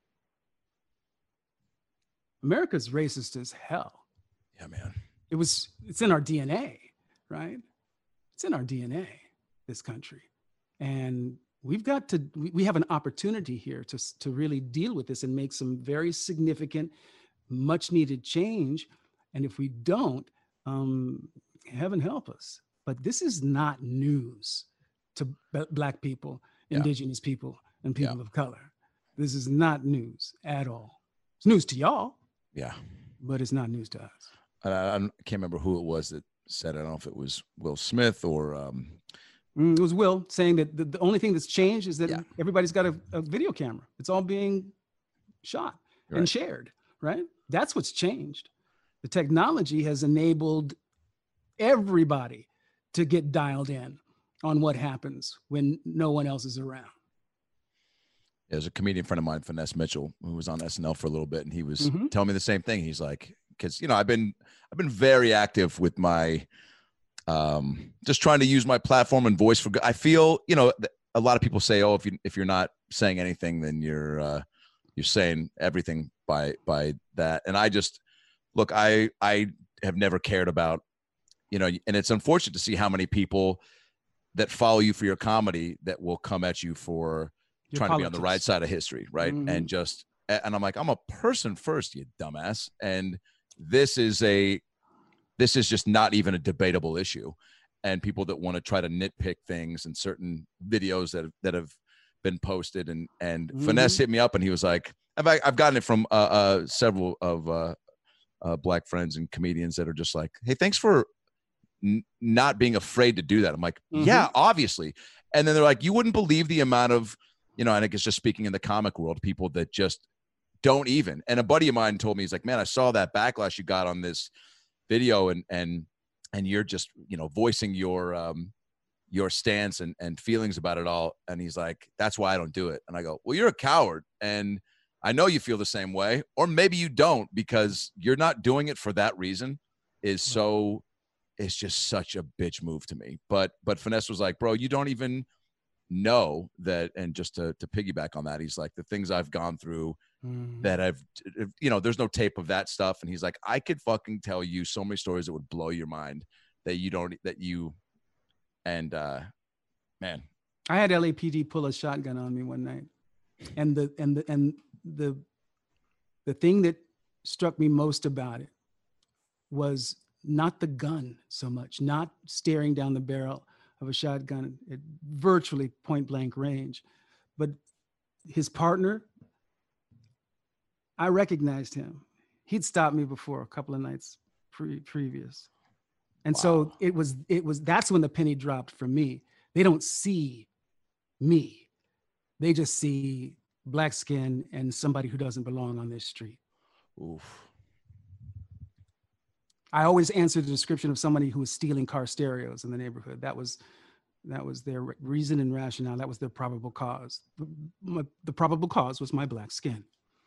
America's racist as hell. Yeah, man. It was, it's in our D N A, right? It's in our D N A, this country. And we've got to, we we have an opportunity here to, s- to really deal with this and make some very significant, much needed change. And if we don't, um, heaven help us. But this is not news to b- Black people, Yeah. indigenous people, and people Yeah. of color. This is not news at all. It's news to y'all, Yeah. but it's not news to us. I, I don't- I can't remember who it was that said. I don't know if it was Will Smith or um, Mm, it was Will saying that the, the only thing that's changed is that Yeah. everybody's got a, a video camera. It's all being shot Right. and shared, right? That's what's changed. The technology has enabled everybody to get dialed in on what happens when no one else is around. there's a comedian friend of mine, Finesse Mitchell, who was on S N L for a little bit, and he was Mhm. telling me the same thing. He's like, because you know, I've been I've been very active with my, um, just trying to use my platform and voice for good. I feel, you know, th- a lot of people say, oh, if you if you're not saying anything, then you're uh, you're saying everything by by that. And I just look, I I have never cared about, you know, and it's unfortunate to see how many people that follow you for your comedy that will come at you for Your trying to be on the right politics. side of history, right? Mhm. And just and I'm like, I'm a person first, you dumbass. And this is a this is just not even a debatable issue. And people that want to try to nitpick things and certain videos that have, that have been posted and and Mhm. Finesse hit me up and he was like, I've I've gotten it from uh, uh several of uh, uh black friends and comedians that are just like, hey, thanks for n- not being afraid to do that. I'm like, Mhm. yeah, obviously. And then they're like, you wouldn't believe the amount of, you know, I think it's just speaking in the comic world, people that just don't even. And a buddy of mine told me, he's like, man, I saw that backlash you got on this video. And, and and you're just, you know, voicing your, um, your stance and, and feelings about it all. And he's like, that's why I don't do it. And I go, well, you're a coward. And I know you feel the same way, or maybe you don't, because you're not doing it for that reason is so, it's just such a bitch move to me. But, but Finesse was like, bro, you don't even know that. And just to, to piggyback on that, he's like, the things I've gone through mm. that I've, you know, there's no tape of that stuff. And he's like, I could fucking tell you so many stories that would blow your mind that you don't, that you, and uh, man, I had L A P D pull a shotgun on me one night. And the, and the, and the, the thing that struck me most about it was not the gun so much, not staring down the barrel of a shotgun at virtually point blank range, but his partner. I recognized him. He'd stopped me before a couple of nights pre- previous. And wow. so it was, it was, that's when the penny dropped for me. They don't see me. They just see black skin and somebody who doesn't belong on this street. Oof. I always answered the description of somebody who was stealing car stereos in the neighborhood. That was, that was their reason and rationale. That was their probable cause. My, the probable cause was my black skin.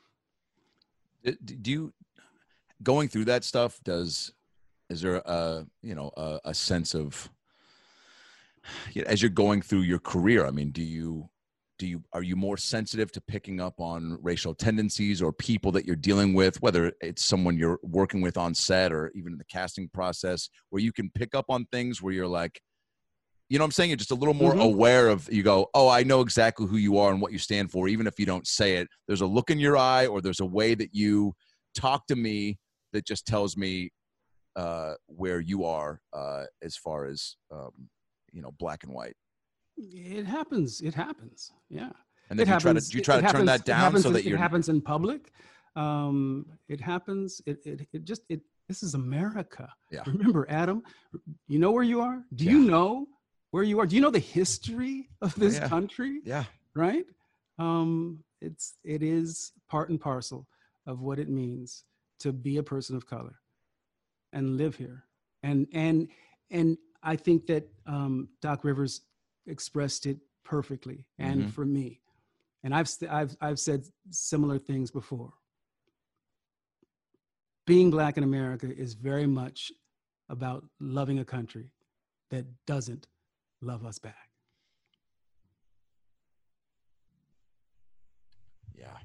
Do you, going through that stuff, does, is there a, you know, a, a sense of, you know, as you're going through your career, I mean, do you, do you, are you more sensitive to picking up on racial tendencies or people that you're dealing with, whether it's someone you're working with on set or even in the casting process, where you can pick up on things where you're like, you know what I'm saying? You're just a little more mm-hmm. aware of, you go, oh, I know exactly who you are and what you stand for. Even if you don't say it, there's a look in your eye or there's a way that you talk to me that just tells me uh, where you are uh, as far as, um, you know, black and white. It happens. It happens. Yeah. And then you try to, you try to turn that down so that you're. It happens in public. Um, it happens. It, it, it just, it, this is America. Yeah. Remember, Adam, you know where you are? Do you Yeah. know where you are? Do you know the history of this yeah. country? Yeah. Right. Um, it's, it is part and parcel of what it means to be a person of color and live here. And, and, and I think that um, Doc Rivers expressed it perfectly, and Mm-hmm. for me, and I've st- I've I've said similar things before. Being black in America is very much about loving a country that doesn't love us back. Yeah.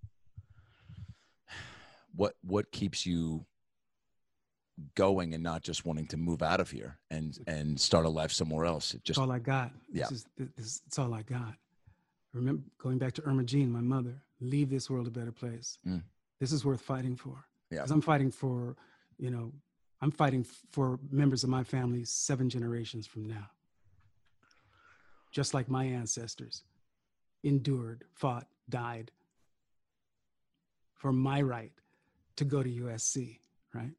What what keeps you going and not just wanting to move out of here and and start a life somewhere else? It just, It's all I got. This yeah. is this, it's all I got. Remember, going back to Irma Jean, my mother, leave this world a better place. Mm. This is worth fighting for. Yeah. Because I'm fighting for, you know, I'm fighting for members of my family seven generations from now. Just like my ancestors endured, fought, died for my right to go to U S C, right?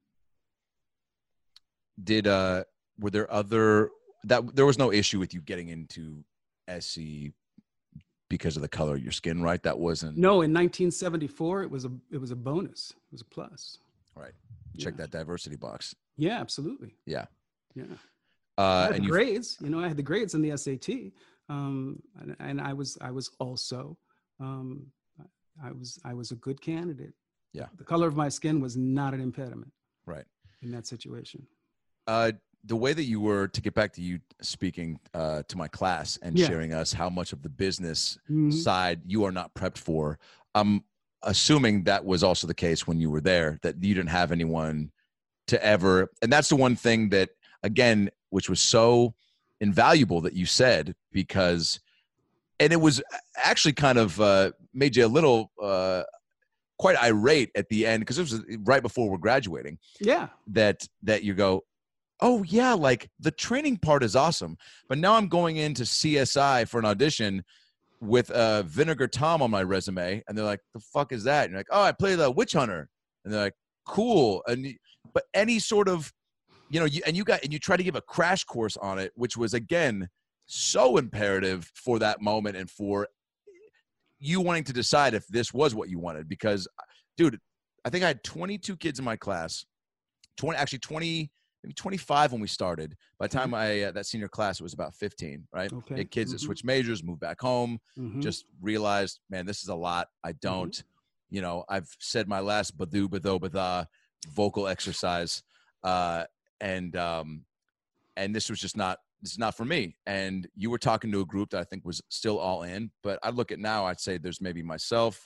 Did uh were there other that there was no issue with you getting into S C because of the color of your skin, right? That wasn't No, in nineteen seventy-four it was a it was a bonus. It was a plus. right. Check Yeah. that diversity box. Yeah, absolutely. Yeah. Yeah. Uh I had and the you grades, you know, I had the grades in the S A T. Um and, and I was I was also um I was I was a good candidate. Yeah. The color of my skin was not an impediment right. in that situation. Uh the way that you were, to get back to you speaking uh to my class and Yeah. sharing us how much of the business Mhm. side you are not prepped for, I'm assuming that was also the case when you were there, that you didn't have anyone to ever, and that's the one thing that, again, which was so invaluable that you said, because, and it was actually kind of uh, made you a little uh, quite irate at the end, because it was right before we're graduating, Yeah. that that you go, oh yeah, like the training part is awesome, but now I'm going into C S I for an audition with uh, Vinegar Tom on my resume, and they're like, the fuck is that? And you're like, oh, I play the witch hunter, and they're like, cool. And but any sort of, you know, you, and you got, and you try to give a crash course on it, which was, again, so imperative for that moment and for you wanting to decide if this was what you wanted. Because, dude, I think I had twenty-two kids in my class, twenty, actually twenty, maybe twenty-five when we started. By the time I uh, that senior class, it was about fifteen, right? Okay. Had kids Mhm. that switched majors, moved back home, Mhm. just realized, man, this is a lot. I don't, you know, I've said my last badoo, badoo, badah vocal exercise, uh, and um, and this was just not. This is not for me. And you were talking to a group that I think was still all in, but I look at now, I'd say there's maybe myself,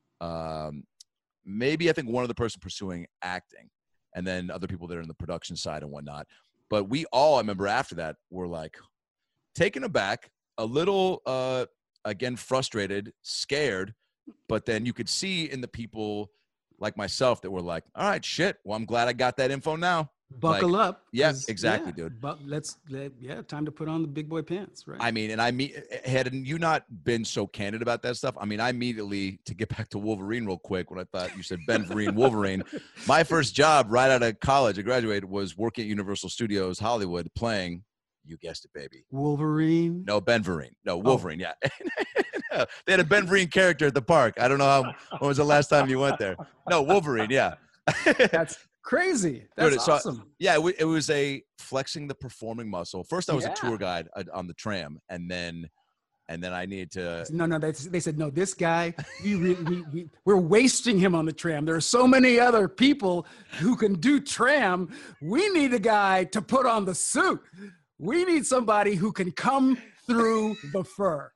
um, maybe I think one other person pursuing acting, and then other people that are in the production side and whatnot. But we all, I remember after that, were like taken aback, a little, uh, again, frustrated, scared, but then you could see in the people like myself that were like, all right, shit, well, I'm glad I got that info now. Buckle Like, up. yeah, 'cause, exactly, yeah, dude. But let's, let, yeah, time to put on the big boy pants, right? I mean, and I mean, had you not been so candid about that stuff, I mean, I immediately, to get back to Wolverine real quick, when I thought you said Ben Vereen, Wolverine, my first job right out of college, I graduated, was working at Universal Studios Hollywood playing, you guessed it, baby. Wolverine. No, Ben Vereen. No, Wolverine, yeah. No, they had a Ben Vereen character at the park. I don't know how, when was the last time you went there? No, Wolverine, yeah. That's crazy. That's Dude, so- awesome. Yeah, it, w- it was a flexing the performing muscle. First, I was Yeah. a tour guide uh, on the tram, and then, and then I needed to. No, no, they, they said, no, this guy, we, re, we, we, we're wasting him on the tram. There are so many other people who can do tram. We need a guy to put on the suit. We need somebody who can come through the fur.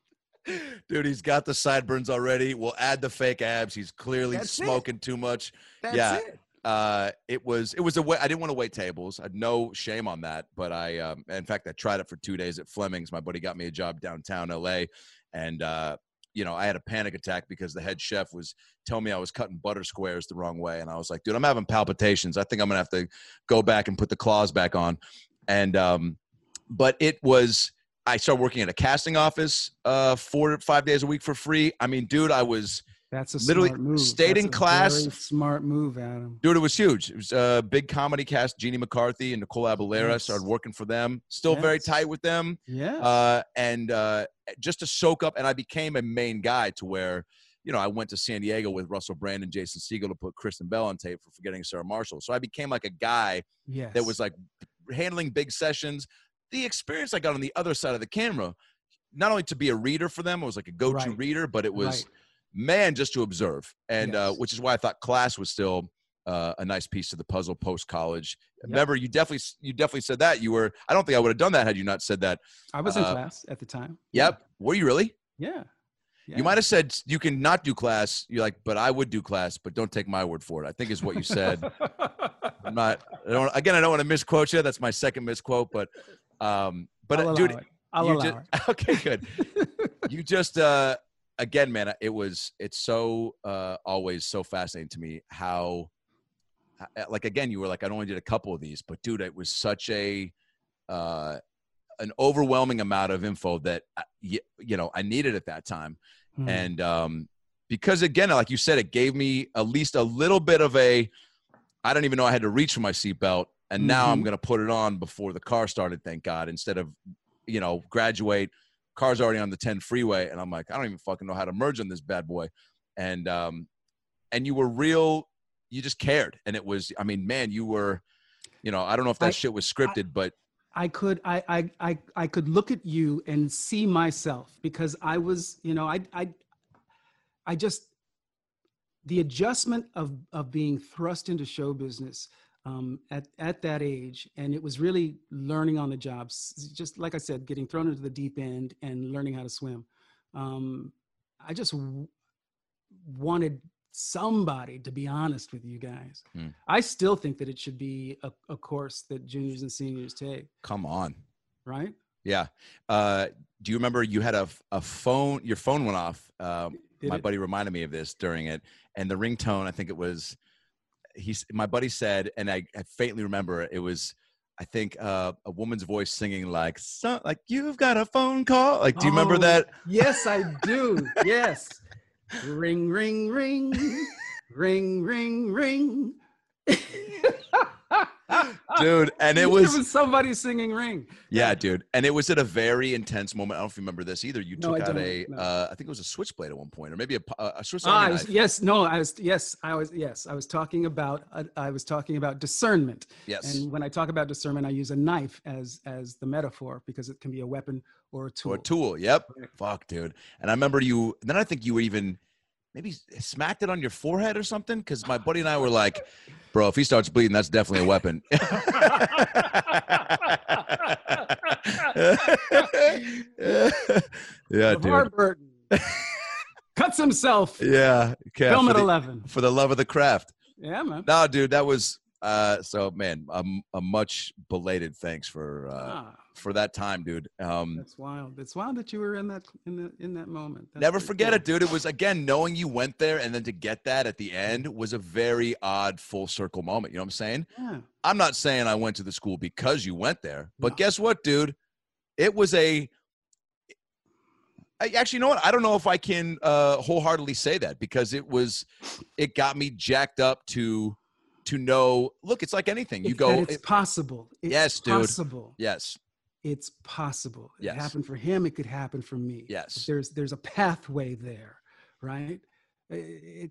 Dude, he's got the sideburns already. We'll add the fake abs. He's clearly That's smoking too much. That's yeah. it. Uh, it was it was a way. I didn't want to wait tables. I had no shame on that. But I, um, in fact, I tried it for two days at Fleming's. My buddy got me a job downtown L A, and uh, you know, I had a panic attack because the head chef was telling me I was cutting butter squares the wrong way, and I was like, dude, I'm having palpitations. I think I'm gonna have to go back and put the claws back on. And um, but it was. I started working at a casting office uh, four to five days a week for free. I mean, dude, I was. That's a Literally smart move. stayed That's in a class. very smart move, Adam. Dude, it was huge. It was a big comedy cast. Jeannie McCarthy and Nicole Abalera. Yes. Started working for them. Still very Yes. tight with them. Yeah. Uh, and uh, just to soak up. And I became a main guy to where, you know, I went to San Diego with Russell Brand and Jason Segel to put Kristen Bell on tape for Forgetting Sarah Marshall. So I became like a guy yes. that was like handling big sessions. The experience I got on the other side of the camera, not only to be a reader for them, I was like a go-to Right. reader, but it was, Right. man, just to observe. And uh, Yes. which is why I thought class was still uh, a nice piece to the puzzle post-college. Yep. Remember, you definitely you definitely said that. You were, I don't think I would have done that had you not said that. I was in uh, class at the time. Yep. Were you really? Yeah. yeah. You might have said you can not do class. You're like, but I would do class, but don't take my word for it. I think is what you said. I'm not, I don't, again, I don't want to misquote you. That's my second misquote, but, um, but I'll uh, allow dude, it. I'll you allow just, it. okay, good. You just, uh, again, man, it was, it's so, uh, always so fascinating to me how, like, again, you were like, I only did a couple of these, but dude, it was such a, uh, an overwhelming amount of info that, uh, you, you know, I needed at that time. Hmm. And, um, because again, like you said, it gave me at least a little bit of a, I don't even know I had to reach for my seatbelt. And now I'm Mhm. going to put it on before the car started, thank God, instead of, you know, graduate, car's already on the ten freeway. And I'm like, I don't even fucking know how to merge on this bad boy. And, um, and you were real, you just cared. And it was, I mean, man, you were, you know, I don't know if that I- shit was scripted, but I could I, I I I could look at you and see myself because I was, you know, I I I just the adjustment of of being thrust into show business um, at at that age, and it was really learning on the job. S- Just like I said, getting thrown into the deep end and learning how to swim. Um, I just w- wanted somebody to be honest with you guys. Hmm. I still think that it should be a, a course that juniors and seniors take, come on. right? Yeah. Uh, do you remember you had a, a phone, your phone went off. Um, Did my it? buddy reminded me of this during it. And the ringtone, I think it was, he's, my buddy said, and I, I faintly remember it was, I think uh, a woman's voice singing like, so, like, you've got a phone call. Like, do you remember Oh, that? Yes, I do. Yes. Ring, ring, ring, ring, ring, ring. dude. And it There was, was somebody singing Ring. yeah, dude. And it was at a very intense moment. I don't know if you remember this either. You No, took I out don't, a, no. uh, I think it was a switchblade at one point, or maybe a, a Swiss Ah, Army I was, knife. yes, no, I was, yes, I was, yes, I was talking about, uh, I was talking about discernment. Yes. And when I talk about discernment, I use a knife as, as the metaphor because it can be a weapon or a tool. Or a tool. Yep. Right. Fuck, dude. And I remember you, then I think you were even maybe smacked it on your forehead or something. Cause my buddy and I were like, bro, if he starts bleeding, that's definitely a weapon. Yeah, dude. LeVar Burton cuts himself. Yeah. Okay, Film for at the- eleven. For the love of the craft. Yeah, man. No, dude, that was, uh, so man, a, a much belated thanks for, uh, Ah, for that time, dude. Um, that's wild. It's wild that you were in that in the in that moment. That's never pretty forget cool. it, dude. It was, again, knowing you went there and then to get that at the end was a very odd full circle moment. You know what I'm saying? Yeah. I'm not saying I went to the school because you went there, but No. guess what, dude? It was a, I actually, you know what? I don't know if I can uh, wholeheartedly say that because it was, it got me jacked up to, to know, look, it's like anything. You It's go, that it's it- possible. It's Yes, dude. possible. yes, It's possible. It Yes. happened for him. It could happen for me. Yes. There's there's a pathway there, right? It, it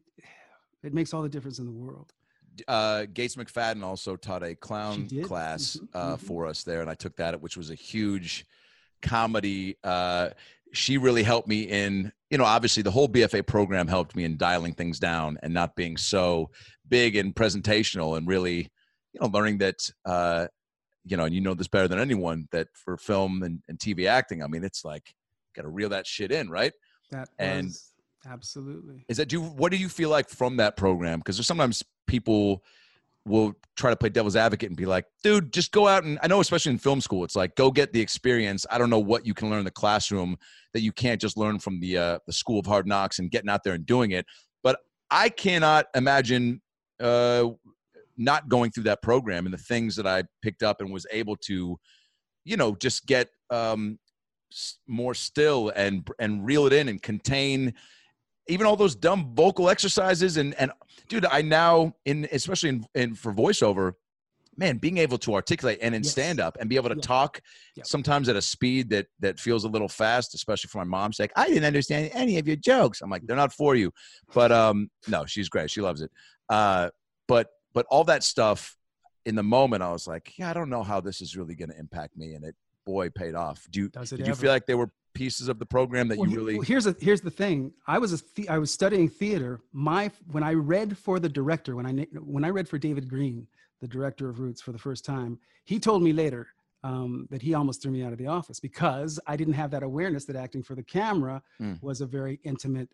it makes all the difference in the world. uh, Gates McFadden also taught a clown did. class Mhm, uh, mhm. for us there, and I took that, which was a huge comedy. Uh, she really helped me in, you know, obviously the whole B F A program helped me in dialing things down and not being so big and presentational, and really, you know, learning that, uh, you know, and you know this better than anyone, that for film and, and T V acting, I mean, it's like, got to reel that shit in, right? That And- was absolutely. Is that, do you, what do you feel like from that program? Because there's sometimes people will try to play devil's advocate and be like, dude, just go out and, I know, especially in film school, it's like, go get the experience. I don't know what you can learn in the classroom that you can't just learn from the, uh, the school of hard knocks and getting out there and doing it. But I cannot imagine uh, not going through that program and the things that I picked up and was able to, you know, just get um, s- more still and, and reel it in and contain even all those dumb vocal exercises. And, and dude, I now in, especially in, in for voiceover, man, being able to articulate and in Yes. stand up and be able to Yeah. talk Yeah. sometimes at a speed that, that feels a little fast, especially for my mom's sake. I didn't understand any of your jokes. I'm like, they're not for you, but um, no, she's great. She loves it. Uh, but, but all that stuff in the moment, I was like, yeah, I don't know how this is really going to impact me. And it, boy, paid off. Do you, Does it did you ever. feel like there were pieces of the program that Well, you he- really, well, here's a here's the thing. I was a the, I was studying theater. My when I read for the director, when I na- when I read for David Green, the director of Roots, for the first time, he told me later um, that he almost threw me out of the office because I didn't have that awareness that acting for the camera Mm. was a very intimate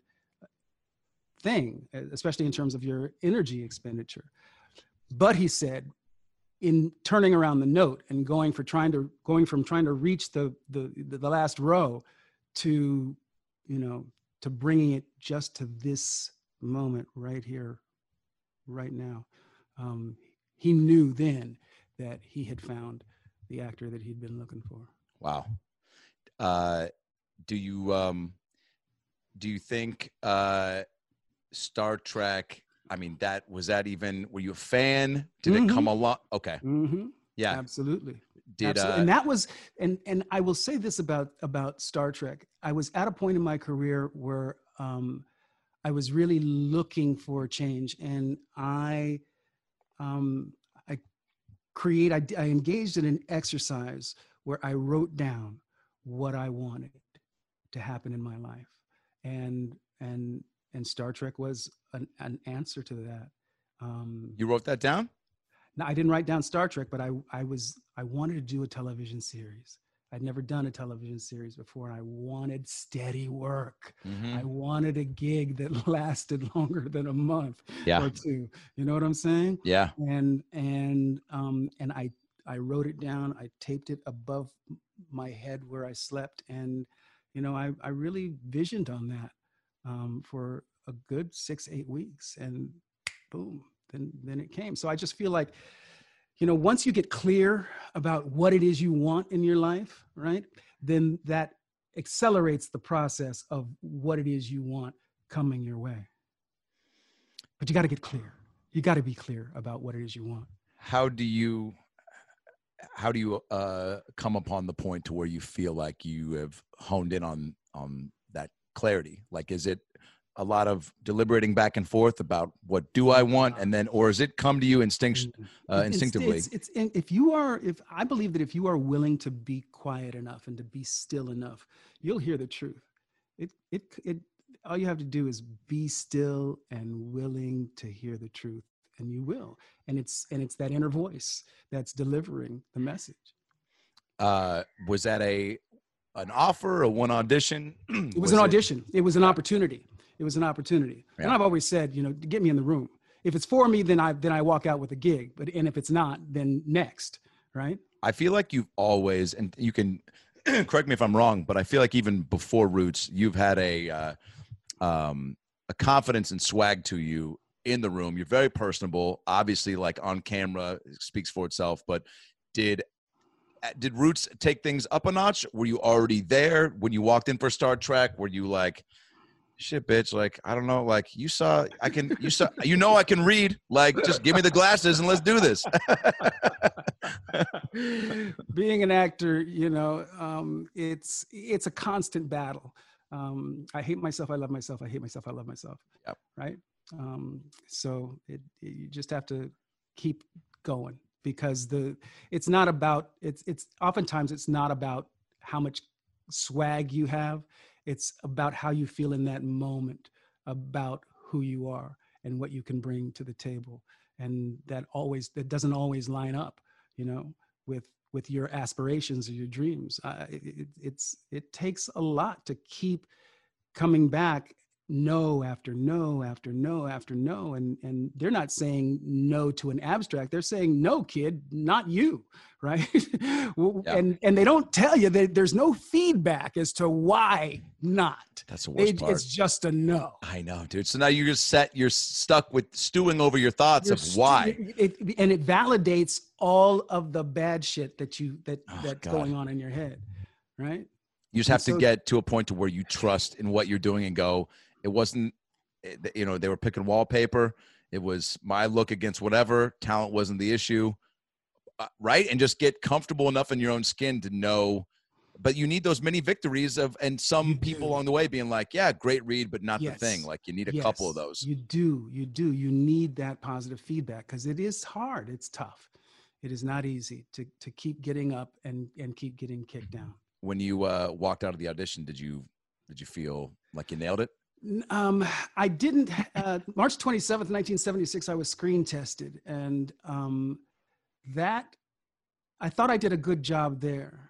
thing, especially in terms of your energy expenditure. But he said, in turning around the note and going for trying to going from trying to reach the the the last row to, you know, to bringing it just to this moment right here, right now. Um, he knew then that he had found the actor that he'd been looking for. wow. Uh, do you, um, do you think uh, Star Trek, I mean, that, was that even, were you a fan? Did it come Mhm. along? Okay. Mm-hmm. Yeah. Absolutely. Did, Absolutely. uh, and that was, and and I will say this about about Star Trek. I was at a point in my career where um, I was really looking for change, and I, um, I create, I, I engaged in an exercise where I wrote down what I wanted to happen in my life, and and and Star Trek was an, an answer to that. Um, you wrote that down? now, I didn't write down Star Trek, but I, I was, I wanted to do a television series. I'd never done a television series before, and I wanted steady work. Mhm. I wanted a gig that lasted longer than a month Yeah. or two. You know what I'm saying? Yeah. And and um and I I wrote it down. I taped it above my head where I slept, and you know I I really visioned on that um, for a good six eight weeks, and boom. Then, then it came. So I just feel like, you know, once you get clear about what it is you want in your life, right, then that accelerates the process of what it is you want coming your way. But you got to get clear. You got to be clear about what it is you want. How do you, how do you uh, come upon the point to where you feel like you have honed in on on that clarity? Like, is it a lot of deliberating back and forth about what do I want, and then, or does it come to you instinct, uh, instinctively? It's, it's, it's, if you are, if I believe that if you are willing to be quiet enough and to be still enough, you'll hear the truth. It, it, it. All you have to do is be still and willing to hear the truth, and you will. And it's and it's that inner voice that's delivering the message. Uh, was that a an offer, or one audition? It was, was an it? audition. It was an opportunity. It was an opportunity. Yeah. And I've always said, you know, get me in the room. If it's for me, then I then I walk out with a gig. But and if it's not, then next, right? I feel like you've always, and you can correct me if I'm wrong, but I feel like even before Roots, you've had a uh, um, a confidence and swag to you in the room. You're very personable. Obviously, like on camera, it speaks for itself. But did did Roots take things up a notch? Were you already there when you walked in for Star Trek? Were you like, shit, bitch, like, I don't know, like, you saw, I can, you saw, you know, I can read, like, just give me the glasses and let's do this. Being an actor, you know, um, it's, it's a constant battle. Um, I hate myself. I love myself. I hate myself. I love myself. Yep. Right. Um, so it, it, you just have to keep going, because the, it's not about, it's, it's oftentimes it's not about how much swag you have. It's about how you feel in that moment, about who you are and what you can bring to the table. And that always, that doesn't always line up, you know, with, with your aspirations or your dreams. Uh, it, it's, it takes a lot to keep coming back, no after no after no after no. And, and they're not saying no to an abstract. They're saying, no, kid, not you. Right. Yeah. And, and they don't tell you that there's no feedback as to why not. That's the worst it, part. It's just a no. I know, dude. So now you're just set, you're stuck with stewing over your thoughts you're of why. It, it, and it validates all of the bad shit that you, that, Oh, that's God. going on in your head. Right. You just have so, to get to a point to where you trust in what you're doing and go, it wasn't, you know, they were picking wallpaper. It was my look against whatever. Talent wasn't the issue, uh, right? And just get comfortable enough in your own skin to know. But you need those many victories of, and some You people do. along the way being like, yeah, great read, but not Yes. the thing. Like you need a Yes, couple of those. You do. You do. You need that positive feedback, because it is hard. It's tough. It is not easy to to keep getting up and and keep getting kicked down. When you uh, walked out of the audition, did you did you feel like you nailed it? Um, I didn't. Uh, March twenty-seventh, nineteen seventy-six, I was screen tested, and um, that I thought I did a good job there.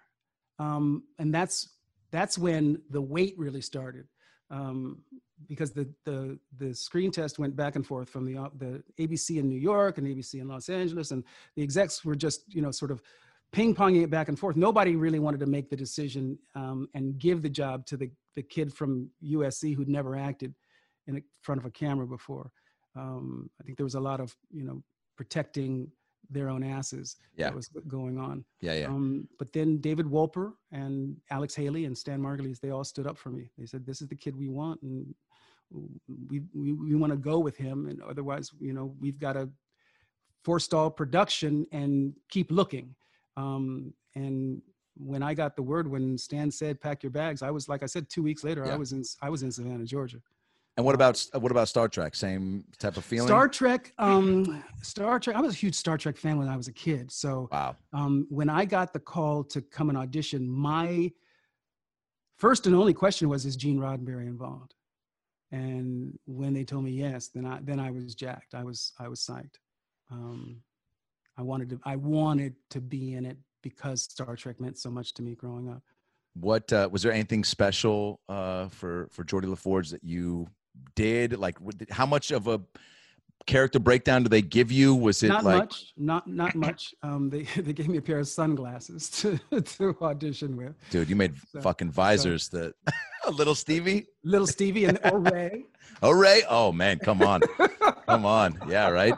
Um, and that's that's when the wait really started, um, because the the the screen test went back and forth from the uh, the A B C in New York and A B C in Los Angeles, and the execs were just, you know, sort of ping-ponging it back and forth. Nobody really wanted to make the decision um, and give the job to the, the kid from U S C who'd never acted in front of a camera before. Um, I think there was a lot of, you know, protecting their own asses Yeah. that was going on. Yeah, yeah. Um, but then David Wolper and Alex Haley and Stan Margulies, they all stood up for me. They said, this is the kid we want, and we, we, we want to go with him. And otherwise, you know, we've got to forestall production and keep looking. Um, and when I got the word, when Stan said, pack your bags, I was, like I said, two weeks later, Yeah. I was in, I was in Savannah, Georgia. And what about what about Star Trek? Same type of feeling? Star Trek, um, Star Trek. I was a huge Star Trek fan when I was a kid. So Wow. um, when I got the call to come and audition, my first and only question was, is Gene Roddenberry involved? And when they told me yes, then I then I was jacked. I was I was psyched. Um, I wanted to I wanted to be in it because Star Trek meant so much to me growing up. What uh, was there anything special uh, for for Geordi LaForge that you did? Like, what- how much of a character breakdown do they give you? Was it Not like much, not not much. Um, they they gave me a pair of sunglasses to to audition with. dude, you made So- fucking visors that a little Stevie? Little Stevie and or Ray. Oh, Ray? Oh man, come on. Come on. Yeah, right.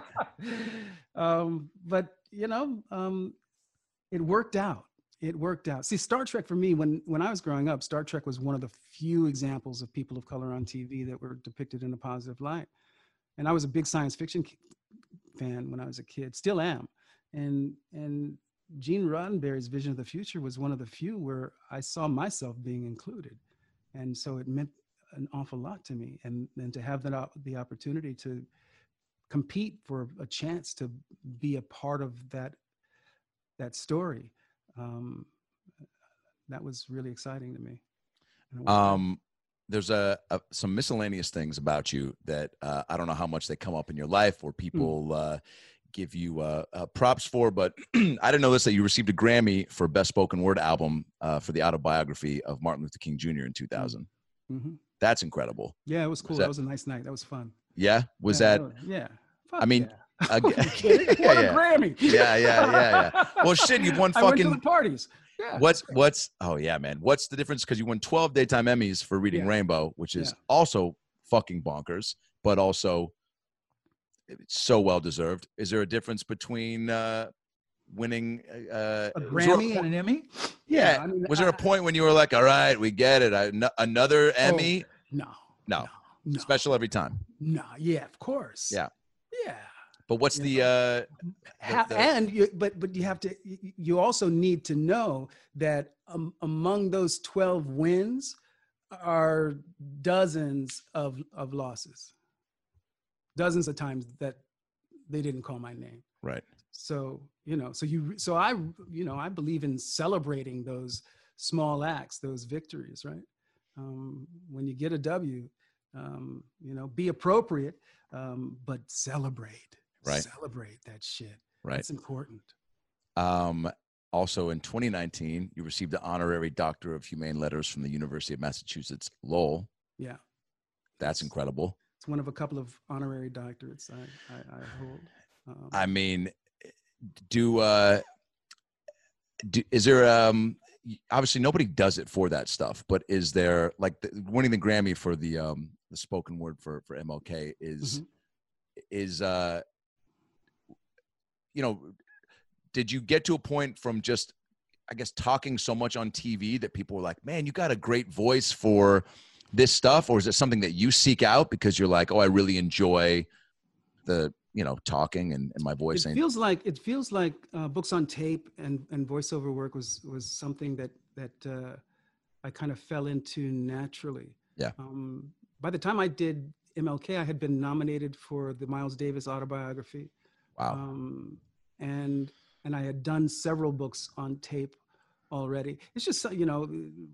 Um, but you know, um, it worked out. It worked out. See, Star Trek for me, when when I was growing up, Star Trek was one of the few examples of people of color on T V that were depicted in a positive light. And I was a big science fiction fan when I was a kid, still am. And and Gene Roddenberry's Vision of the Future was one of the few where I saw myself being included. And so it meant an awful lot to me. And then to have that op- the opportunity to compete for a chance to be a part of that, that story, um, that was really exciting to me. Um, there's a, a some miscellaneous things about you that uh, I don't know how much they come up in your life or people mm. uh, give you uh, uh, props for, but I didn't know this, that you received a Grammy for Best Spoken Word Album uh, for the autobiography of Martin Luther King Junior in two thousand. Mm-hmm. That's incredible. Yeah, it was cool. Was that, that was a nice night. That was fun. Yeah? Was yeah, that? Yeah. Fuck I mean, yeah. uh, what yeah, a yeah. Grammy. Yeah, yeah, yeah, yeah. Well, shit, you won fucking. I went to the parties. Yeah. What's what's oh yeah, man. What's the difference? Because you won twelve daytime Emmys for Reading yeah. Rainbow, which is yeah. also fucking bonkers, but also so well deserved. Is there a difference between uh, winning uh, a Grammy there, and an Emmy? Yeah. yeah I mean, was there a point when you were like, all right, we get it. I, no, another Emmy? Oh, no, no. No. No. Special every time. No. Yeah, of course. Yeah. Yeah. But what's you the, know, uh, ha- the, the and you, but but you have to. You also need to know that um, among those twelve wins are dozens of of losses, dozens of times that they didn't call my name. Right. So you know, so you, so I, you know, I believe in celebrating those small acts, those victories. Right. Um, when you get a W, um, you know, be appropriate, um, but celebrate. Right. Celebrate that shit. Right. It's important. Um, also in twenty nineteen, you received the honorary Doctor of Humane Letters from the University of Massachusetts, Lowell. Yeah. That's incredible. It's one of a couple of honorary doctorates I, I, I hold. Um, I mean, do, uh, do, is there, um, obviously nobody does it for that stuff, but is there like the, winning the Grammy for the, um, the spoken word for, for M L K is, mm-hmm. is, uh, you know, did you get to a point from just, I guess, talking so much on T V that people were like, man, you got a great voice for this stuff? Or is it something that you seek out because you're like, oh, I really enjoy the, you know, talking and, and my voice? It feels like, it feels like uh, books on tape and, and voiceover work was, was something that, that uh, I kind of fell into naturally. Yeah. Um, by the time I did M L K, I had been nominated for the Miles Davis autobiography. Wow. Um, and, and I had done several books on tape already. It's just, you know,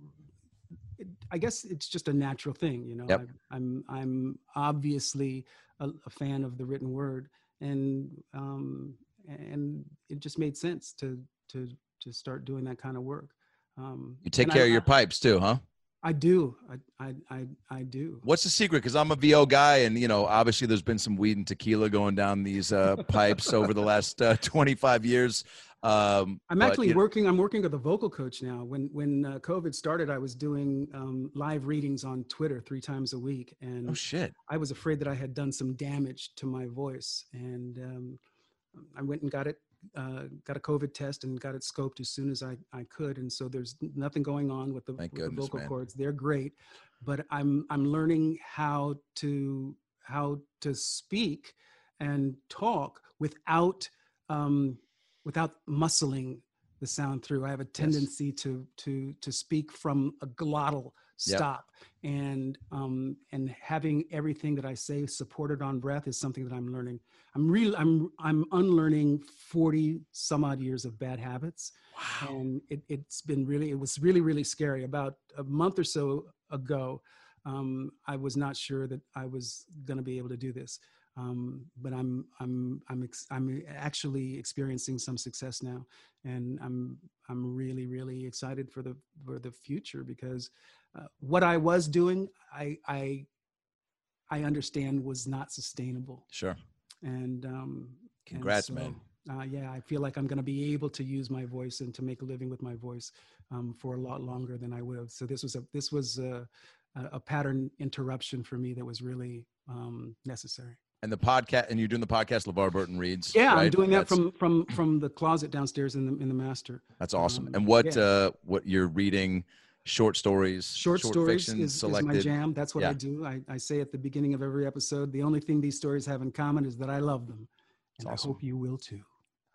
it, I guess it's just a natural thing, you know. Yep. I, I'm, I'm obviously a, a fan of the written word, and, um, and it just made sense to, to, to start doing that kind of work. Um, you take care I, of your pipes too, huh? I do. I, I, I, I do. What's the secret? Because I'm a V O guy, and you know, obviously, there's been some weed and tequila going down these uh, pipes over the last uh, twenty-five years. Um, I'm but, actually you know, working. I'm working with a vocal coach now. When when uh, COVID started, I was doing um, live readings on Twitter three times a week, and oh shit! I was afraid that I had done some damage to my voice, and um, I went and got it. Uh, got a COVID test and got it scoped as soon as I, I could. And so there's nothing going on with the, with goodness, the vocal man. cords. They're great, but I'm, I'm learning how to, how to speak and talk without, um, without muscling the sound through. I have a tendency yes. to, to, to speak from a glottal stop. Yep. And, um, and having everything that I say supported on breath is something that I'm learning. I'm really, I'm, I'm unlearning forty some odd years of bad habits. Wow. And it, it's been really, it was really, really scary. About a month or so ago, um, I was not sure that I was going to be able to do this. Um, but I'm, I'm, I'm, ex- I'm actually experiencing some success now. And I'm, I'm really, really excited for the, for the future, because uh, what I was doing, I, I, I understand was not sustainable. Sure. And, um, congrats, and so, man. Uh, yeah, I feel like I'm going to be able to use my voice and to make a living with my voice, um, for a lot longer than I would have. So this was a, this was a, a pattern interruption for me that was really, um, necessary. And the podcast, and you're doing the podcast, LeVar Burton Reads. Yeah, right? I'm doing that That's, from, from, from the closet downstairs in the, in the master. That's awesome. Um, and what, yeah. uh, what you're reading, short stories, short, short stories fiction, is, selected. is my jam. That's what yeah. I do. I, I say at the beginning of every episode, the only thing these stories have in common is that I love them. And That's awesome. I hope you will too.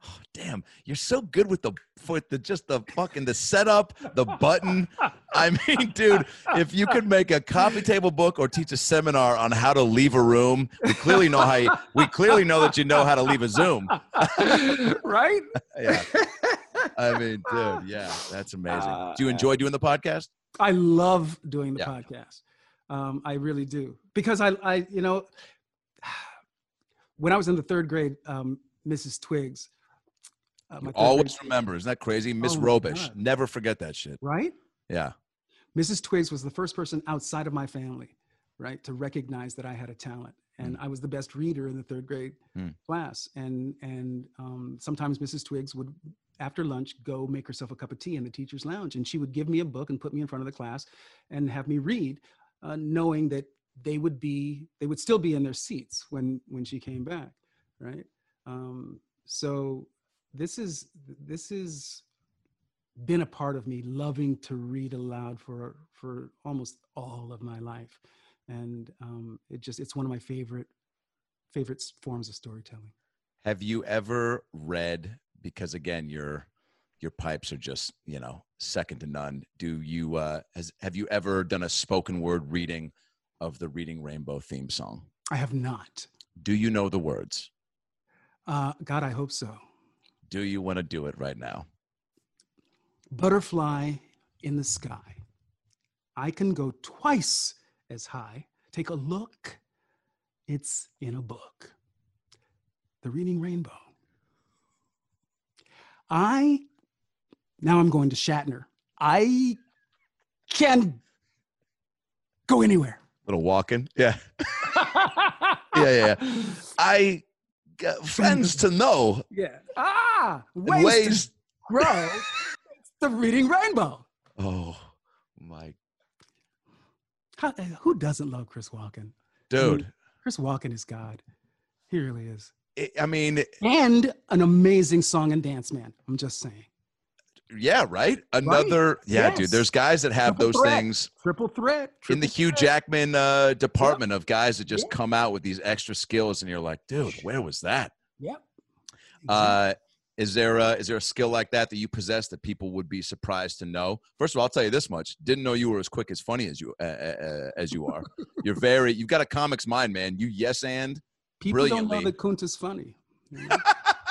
Oh, damn, you're so good with the with the just the fucking the setup, the button. I mean, dude, if you could make a coffee table book or teach a seminar on how to leave a room, we clearly know how you, we clearly know that you know how to leave a Zoom. Right? Yeah. I mean, dude, yeah, that's amazing. Do you enjoy doing the podcast? I love doing the Yeah. podcast. Um, I really do. Because I, I, you know, when I was in the third grade, um, Missus Twiggs, uh, my third Always grade- remember, isn't that crazy? Miss Oh my Robish. God. Never forget that shit. right? Yeah. Missus Twiggs was the first person outside of my family, right, to recognize that I had a talent. And I was the best reader in the third grade Mm. class. And and um, sometimes Missus Twiggs would, after lunch, go make herself a cup of tea in the teacher's lounge. And she would give me a book and put me in front of the class and have me read, uh, knowing that they would be, they would still be in their seats when when she came back, right? Um, so this is this is been a part of me, loving to read aloud for for almost all of my life, and um, it just it's one of my favorite favorite forms of storytelling. Have you ever read, because again, your your pipes are just, you know, second to none. Do you uh has have you ever done a spoken word reading of the Reading Rainbow theme song? I have not. Do you know the words? Uh, God, I hope so. Do you want to do it right now? Butterfly in the sky. I can go twice as high. Take a look. It's in a book. The Reading Rainbow. I, now I'm going to Shatner. I can go anywhere. Little walking. Yeah. yeah, yeah. I got friends to know. Yeah. Ah, in ways, ways. to grow. It's the Reading Rainbow. Oh my How, who doesn't love Chris Walken? dude. Chris Walken is God. He really is. It, I mean, And an amazing song and dance man. I'm just saying. yeah, right. Another, yeah, Yes. dude. There's guys that have Triple those threat. things Triple threat. in the triple Hugh threat. Jackman uh, department of guys that just Yep. come out with these extra skills, and you're like, dude, where was that? Yep. Uh, is there a, is there a skill like that that you possess that people would be surprised to know? First of all, I'll tell you this much: didn't know you were as quick as funny as you uh, uh, as you are. You're very, you've got a comics mind, man. You yes and. People don't know brilliantly. that Kunta's funny. you know?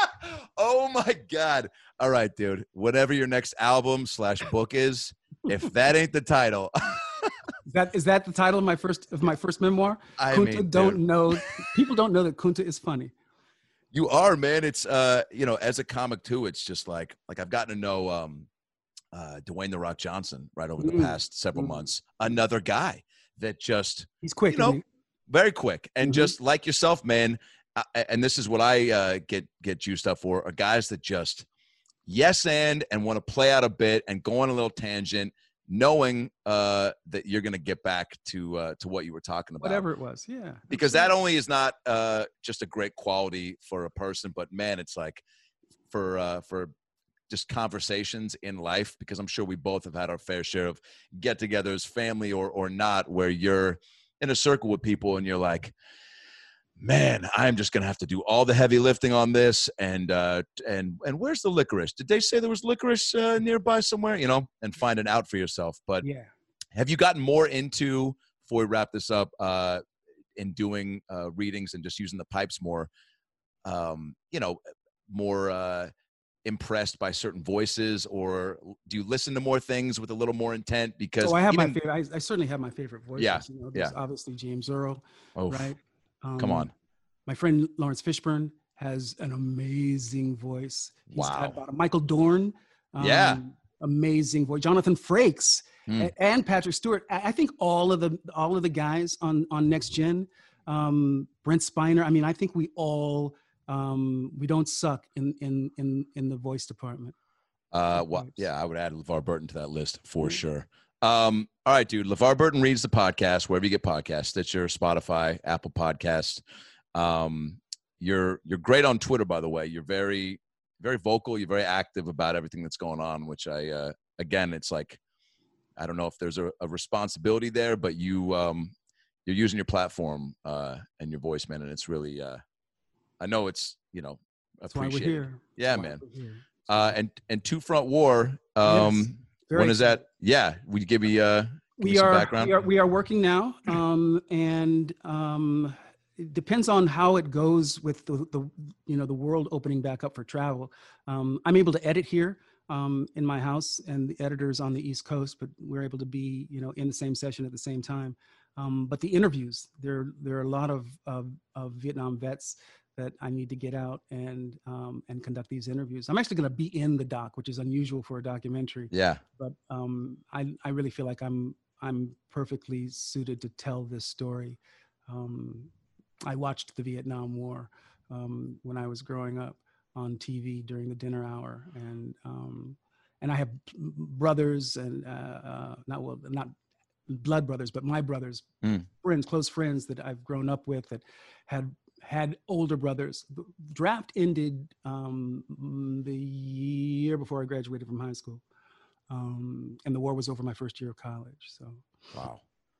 Oh my God! All right, dude. Whatever your next album slash book is, if that ain't the title, Is that is that the title of my first of my first memoir? I Kunta mean, don't dude. know. People don't know that Kunta is funny. you are, man. It's uh, you know, as a comic too, it's just like like I've gotten to know um, uh, Dwayne the Rock Johnson right over the Mm. past several Mm. months. Another guy that just He's quick. You know, isn't he? very quick and Mhm. just like yourself, man. Uh, and this is what I uh, get get juiced up for: are guys that just yes and and want to play out a bit and go on a little tangent, knowing uh, that you're going to get back to uh, to what you were talking about. Whatever it was. Yeah. Because that only is not uh, just a great quality for a person, but man, it's like for uh, for just conversations in life. Because I'm sure we both have had our fair share of get-togethers, family or or not, where you're in a circle with people and you're like, man, I'm just gonna have to do all the heavy lifting on this. And uh, and and where's the licorice? Did they say there was licorice uh, nearby somewhere? You know, and find it out for yourself. But Yeah. have you gotten more into, before we wrap this up, uh, in doing uh, readings and just using the pipes more? Um, you know, more uh, impressed by certain voices, or do you listen to more things with a little more intent? Because So I have my even- favorite. I, I certainly have my favorite voices. Yeah, You know, there's yeah. obviously James Earl, oh, right? Um, come on. My friend Lawrence Fishburne has an amazing voice. He's Wow. got about a Michael Dorn. Yeah. Amazing voice. Jonathan Frakes Mm. a- and Patrick Stewart. I I think all of the all of the guys on on Next Gen, um, Brent Spiner. I mean, I think we all um, we don't suck in in in in the voice department. Uh, Good well, vibes. yeah, I would add LeVar Burton to that list for Mhm. sure. Um, all right, dude. LeVar Burton Reads the Podcast, wherever you get podcasts, Stitcher, Spotify, Apple Podcasts. Um, you're you're great on Twitter, by the way. You're very very vocal. You're very active about everything that's going on, which I uh, again, it's like I don't know if there's a, a responsibility there, but you um, you're using your platform uh, and your voice, man, and it's really uh, I know it's you know That's why we're Appreciate it. here. Yeah, That's why man. we're here. Uh, and and Two Front War. Um, Yes, very when is that? Yeah, would you give me uh give me we some are, background? we are we are working now, um, and um, it depends on how it goes with the, the you know the world opening back up for travel. Um, I'm able to edit here um, in my house, and the editor's on the East Coast, but we're able to be you know in the same session at the same time. Um, but the interviews, there there are a lot of, of of Vietnam vets that I need to get out and um, and conduct these interviews. I'm actually going to be in the doc, which is unusual for a documentary. Yeah. But um, I I really feel like I'm I'm perfectly suited to tell this story. Um, I watched the Vietnam War um, when I was growing up on T V during the dinner hour, and um, and I have brothers and uh, uh, not well not blood brothers, but my brothers, Mm. friends, close friends that I've grown up with that had had older brothers. The draft ended um, the year before I graduated from high school. Um, and the war was over my first year of college. So Wow.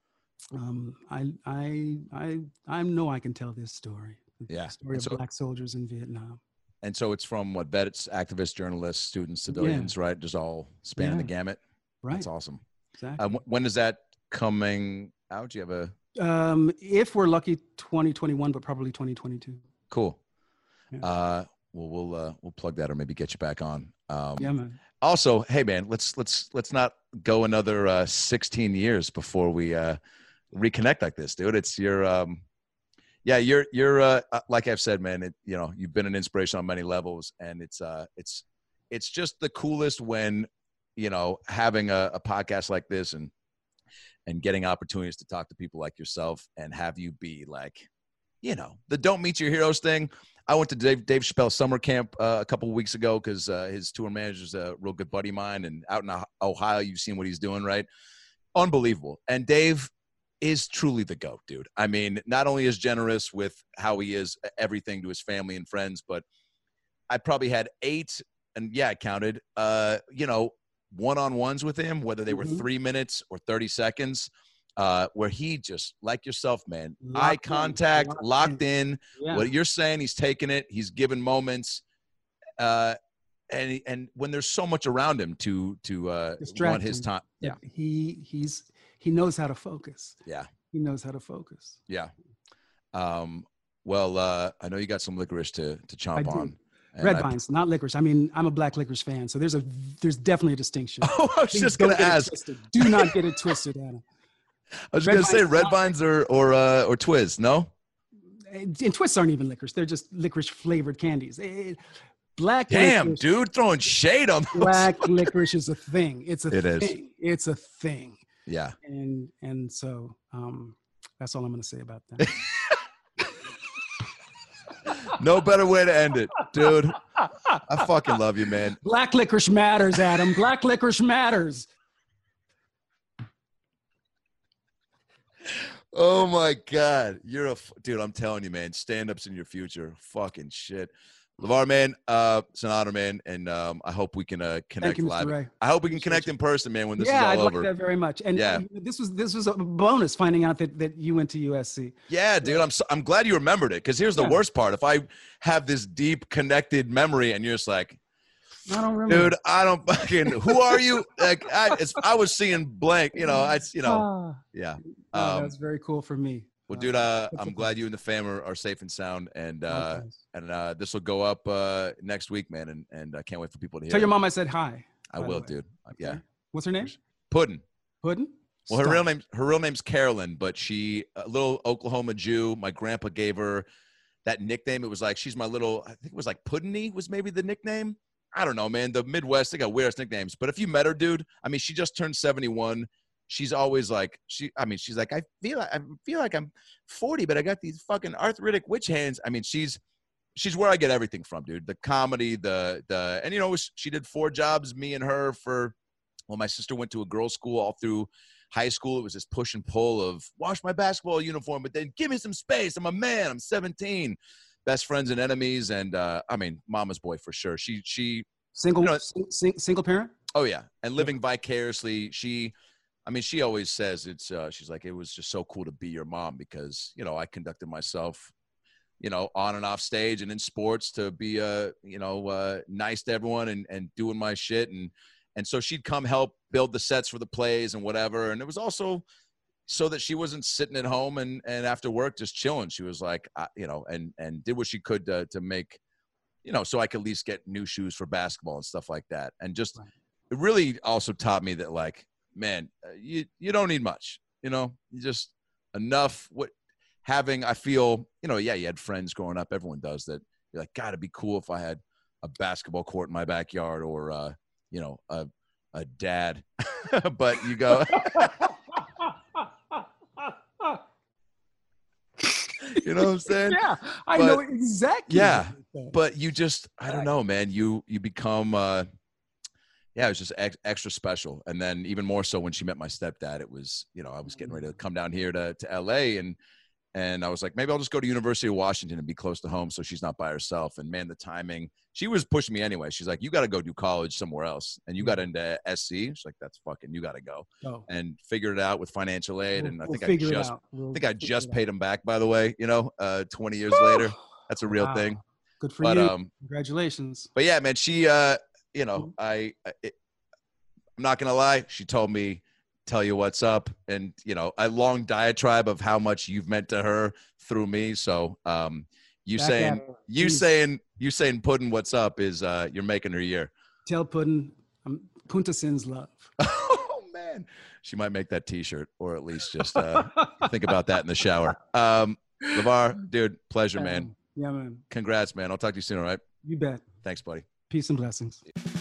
um, I, I, I, I know I can tell this story. The Yeah. story And of so- black soldiers in Vietnam. And so it's from what vets, activists, journalists, students, civilians, right? Just all spanning the Yeah. gamut. Right. That's awesome. Exactly. Uh, wh- when is that coming out? Do you have a Um, if we're lucky, twenty twenty-one, but probably twenty twenty-two. cool? Yeah. Uh, well, we'll uh, we'll plug that or maybe get you back on. Um, Yeah, man. Also, hey man, let's let's let's not go another uh, sixteen years before we uh, reconnect like this, dude. It's your um, yeah, you're you're uh, uh, like I've said, man. It, you know, you've been an inspiration on many levels, and it's uh, it's it's just the coolest when you know having a, a podcast like this and and getting opportunities to talk to people like yourself and have you be like, you know, the don't meet your heroes thing. I went to Dave, Dave Chappelle summer camp uh, a couple of weeks ago because uh, his tour manager is a real good buddy of mine. And out in Ohio, you've seen what he's doing, right? Unbelievable. And Dave is truly the GOAT, dude. I mean, not only is generous with how he is everything to his family and friends, but I probably had eight, and yeah, I counted, uh, you know, one-on-ones with him, whether they were Mhm. three minutes or thirty seconds, uh, where he just, like yourself, man, Locked eye in, contact, locked locked in. Yeah. What you're saying, he's taking it. He's given moments. Uh, and, he- and when there's so much around him to, to uh, Distract want his him. time. Yeah. But he he's he knows how to focus. Yeah. He knows how to focus. Yeah. Um, well, uh, I know you got some licorice to, to chomp I do. on. and Red I- vines, not licorice. I mean, I'm a black licorice fan, so there's a there's definitely a distinction. Oh, I was Please just don't going to get it ask. twisted. Do not get it twisted, Adam. I was Red going to say vines red not- vines or, or, uh, or Twiz. No? And, and twists aren't even licorice; they're just licorice flavored candies. Eh, black Damn, licorice, dude, throwing shade on those. black licorice is a thing. It's a It is. thing. It's a thing. Yeah. And and so um, that's all I'm going to say about that. No better way to end it, dude. I fucking love you, man. Black licorice matters, Adam. Black licorice matters. Oh my God. You're a f- dude. I'm telling you, man, stand-ups in your future. Fucking shit. LeVar, man, uh, it's an honor, man. And um, I hope we can uh, connect Thank you, live. Mister Ray. I hope we can Appreciate connect you. in person, man, when this yeah, is I'd all like over. that very much. And Yeah. uh, this was this was a bonus finding out that that you went to U S C. Yeah, dude. I'm so, I'm glad you remembered it because here's the Yeah. worst part. If I have this deep connected memory and you're just like, I don't remember. dude, I don't fucking. Who are you? Like, I, it's, I was seeing blank. You know, I, you know, Ah, yeah. no, Um, that's very cool for me. Well, dude, uh, that's I'm a- glad you and the fam are, are safe and sound, and uh, Likewise. and uh, this will go up uh, next week, man, and and I can't wait for people to hear. Tell your it. mom I said hi. I by the will, way. dude. Uh, Yeah, Okay. What's her name? Puddin. Puddin? Well, her Stop. real name her real name's Carolyn, but she a little Oklahoma Jew. My grandpa gave her that nickname. It was like she's my little. I think it was like Puddiny was maybe the nickname. I don't know, man. The Midwest, they got weirdest nicknames. But if you met her, dude, I mean, she just turned seventy-one. She's always like, she. I mean, she's like, I feel, like, I feel like I'm forty, but I got these fucking arthritic witch hands. I mean, she's, she's where I get everything from, dude. The comedy, the, the, and you know, she did four jobs, me and her for. Well, my sister went to a girls' school all through high school. It was this push and pull of wash my basketball uniform, but then give me some space. I'm a man. I'm seventeen. Best friends and enemies, and uh, I mean, mama's boy for sure. She, she. Single You know- sing, sing, single parent? Oh yeah, and living vicariously. She, I mean, she always says it's. Uh, she's like, it was just so cool to be your mom because you know I conducted myself, you know, on and off stage and in sports to be, uh, you know, uh, nice to everyone and, and doing my shit. And, and so she'd come help build the sets for the plays and whatever. And it was also so that she wasn't sitting at home and, and after work just chilling. She was like, uh, you know, and, and did what she could to, to make, you know, so I could at least get new shoes for basketball and stuff like that. And just, Right. it really also taught me that, like, man, uh, you, you don't need much, you know, you just enough. What having, I feel, you know, yeah, you had friends growing up. Everyone does that. You're like, God, it'd be cool if I had a basketball court in my backyard or, uh, you know, a, a dad, but you go, you know what I'm saying? Yeah, I But- know exactly. Yeah, what you're saying. but you just, I don't know, man, you, you become, uh, yeah, it was just ex- extra special. And then even more so when she met my stepdad, it was, you know, I was getting ready to come down here to, to L A and, and I was like, maybe I'll just go to University of Washington and be close to home so she's not by herself. And man, the timing, she was pushing me anyway. She's like, you got to go do college somewhere else. And you got into S C. She's like, that's fucking, you got to go. Oh, And figured it out with financial aid. we'll- and I we'll think I figure it just, out. We'll I think I figure just it out. paid him back, by the way, you know, uh, twenty years later. That's a real Wow. thing. Good for But, you. um, Congratulations. but yeah, man, she, uh, you know, Mhm. I, I it, I'm not going to lie. She told me, tell you what's up. And, you know, a long diatribe of how much you've meant to her through me. So, um, you Back saying, at her. you Please. saying, you saying Puddin' what's up is, uh, you're making her year. Tell Puddin, um, Punta sends love. Oh man. She might make that t-shirt or at least just, uh, think about that in the shower. Um, LeVar, dude, pleasure, man. Um, yeah, man. Congrats, man. I'll talk to you soon. All right. You bet. Thanks, buddy. Peace and blessings.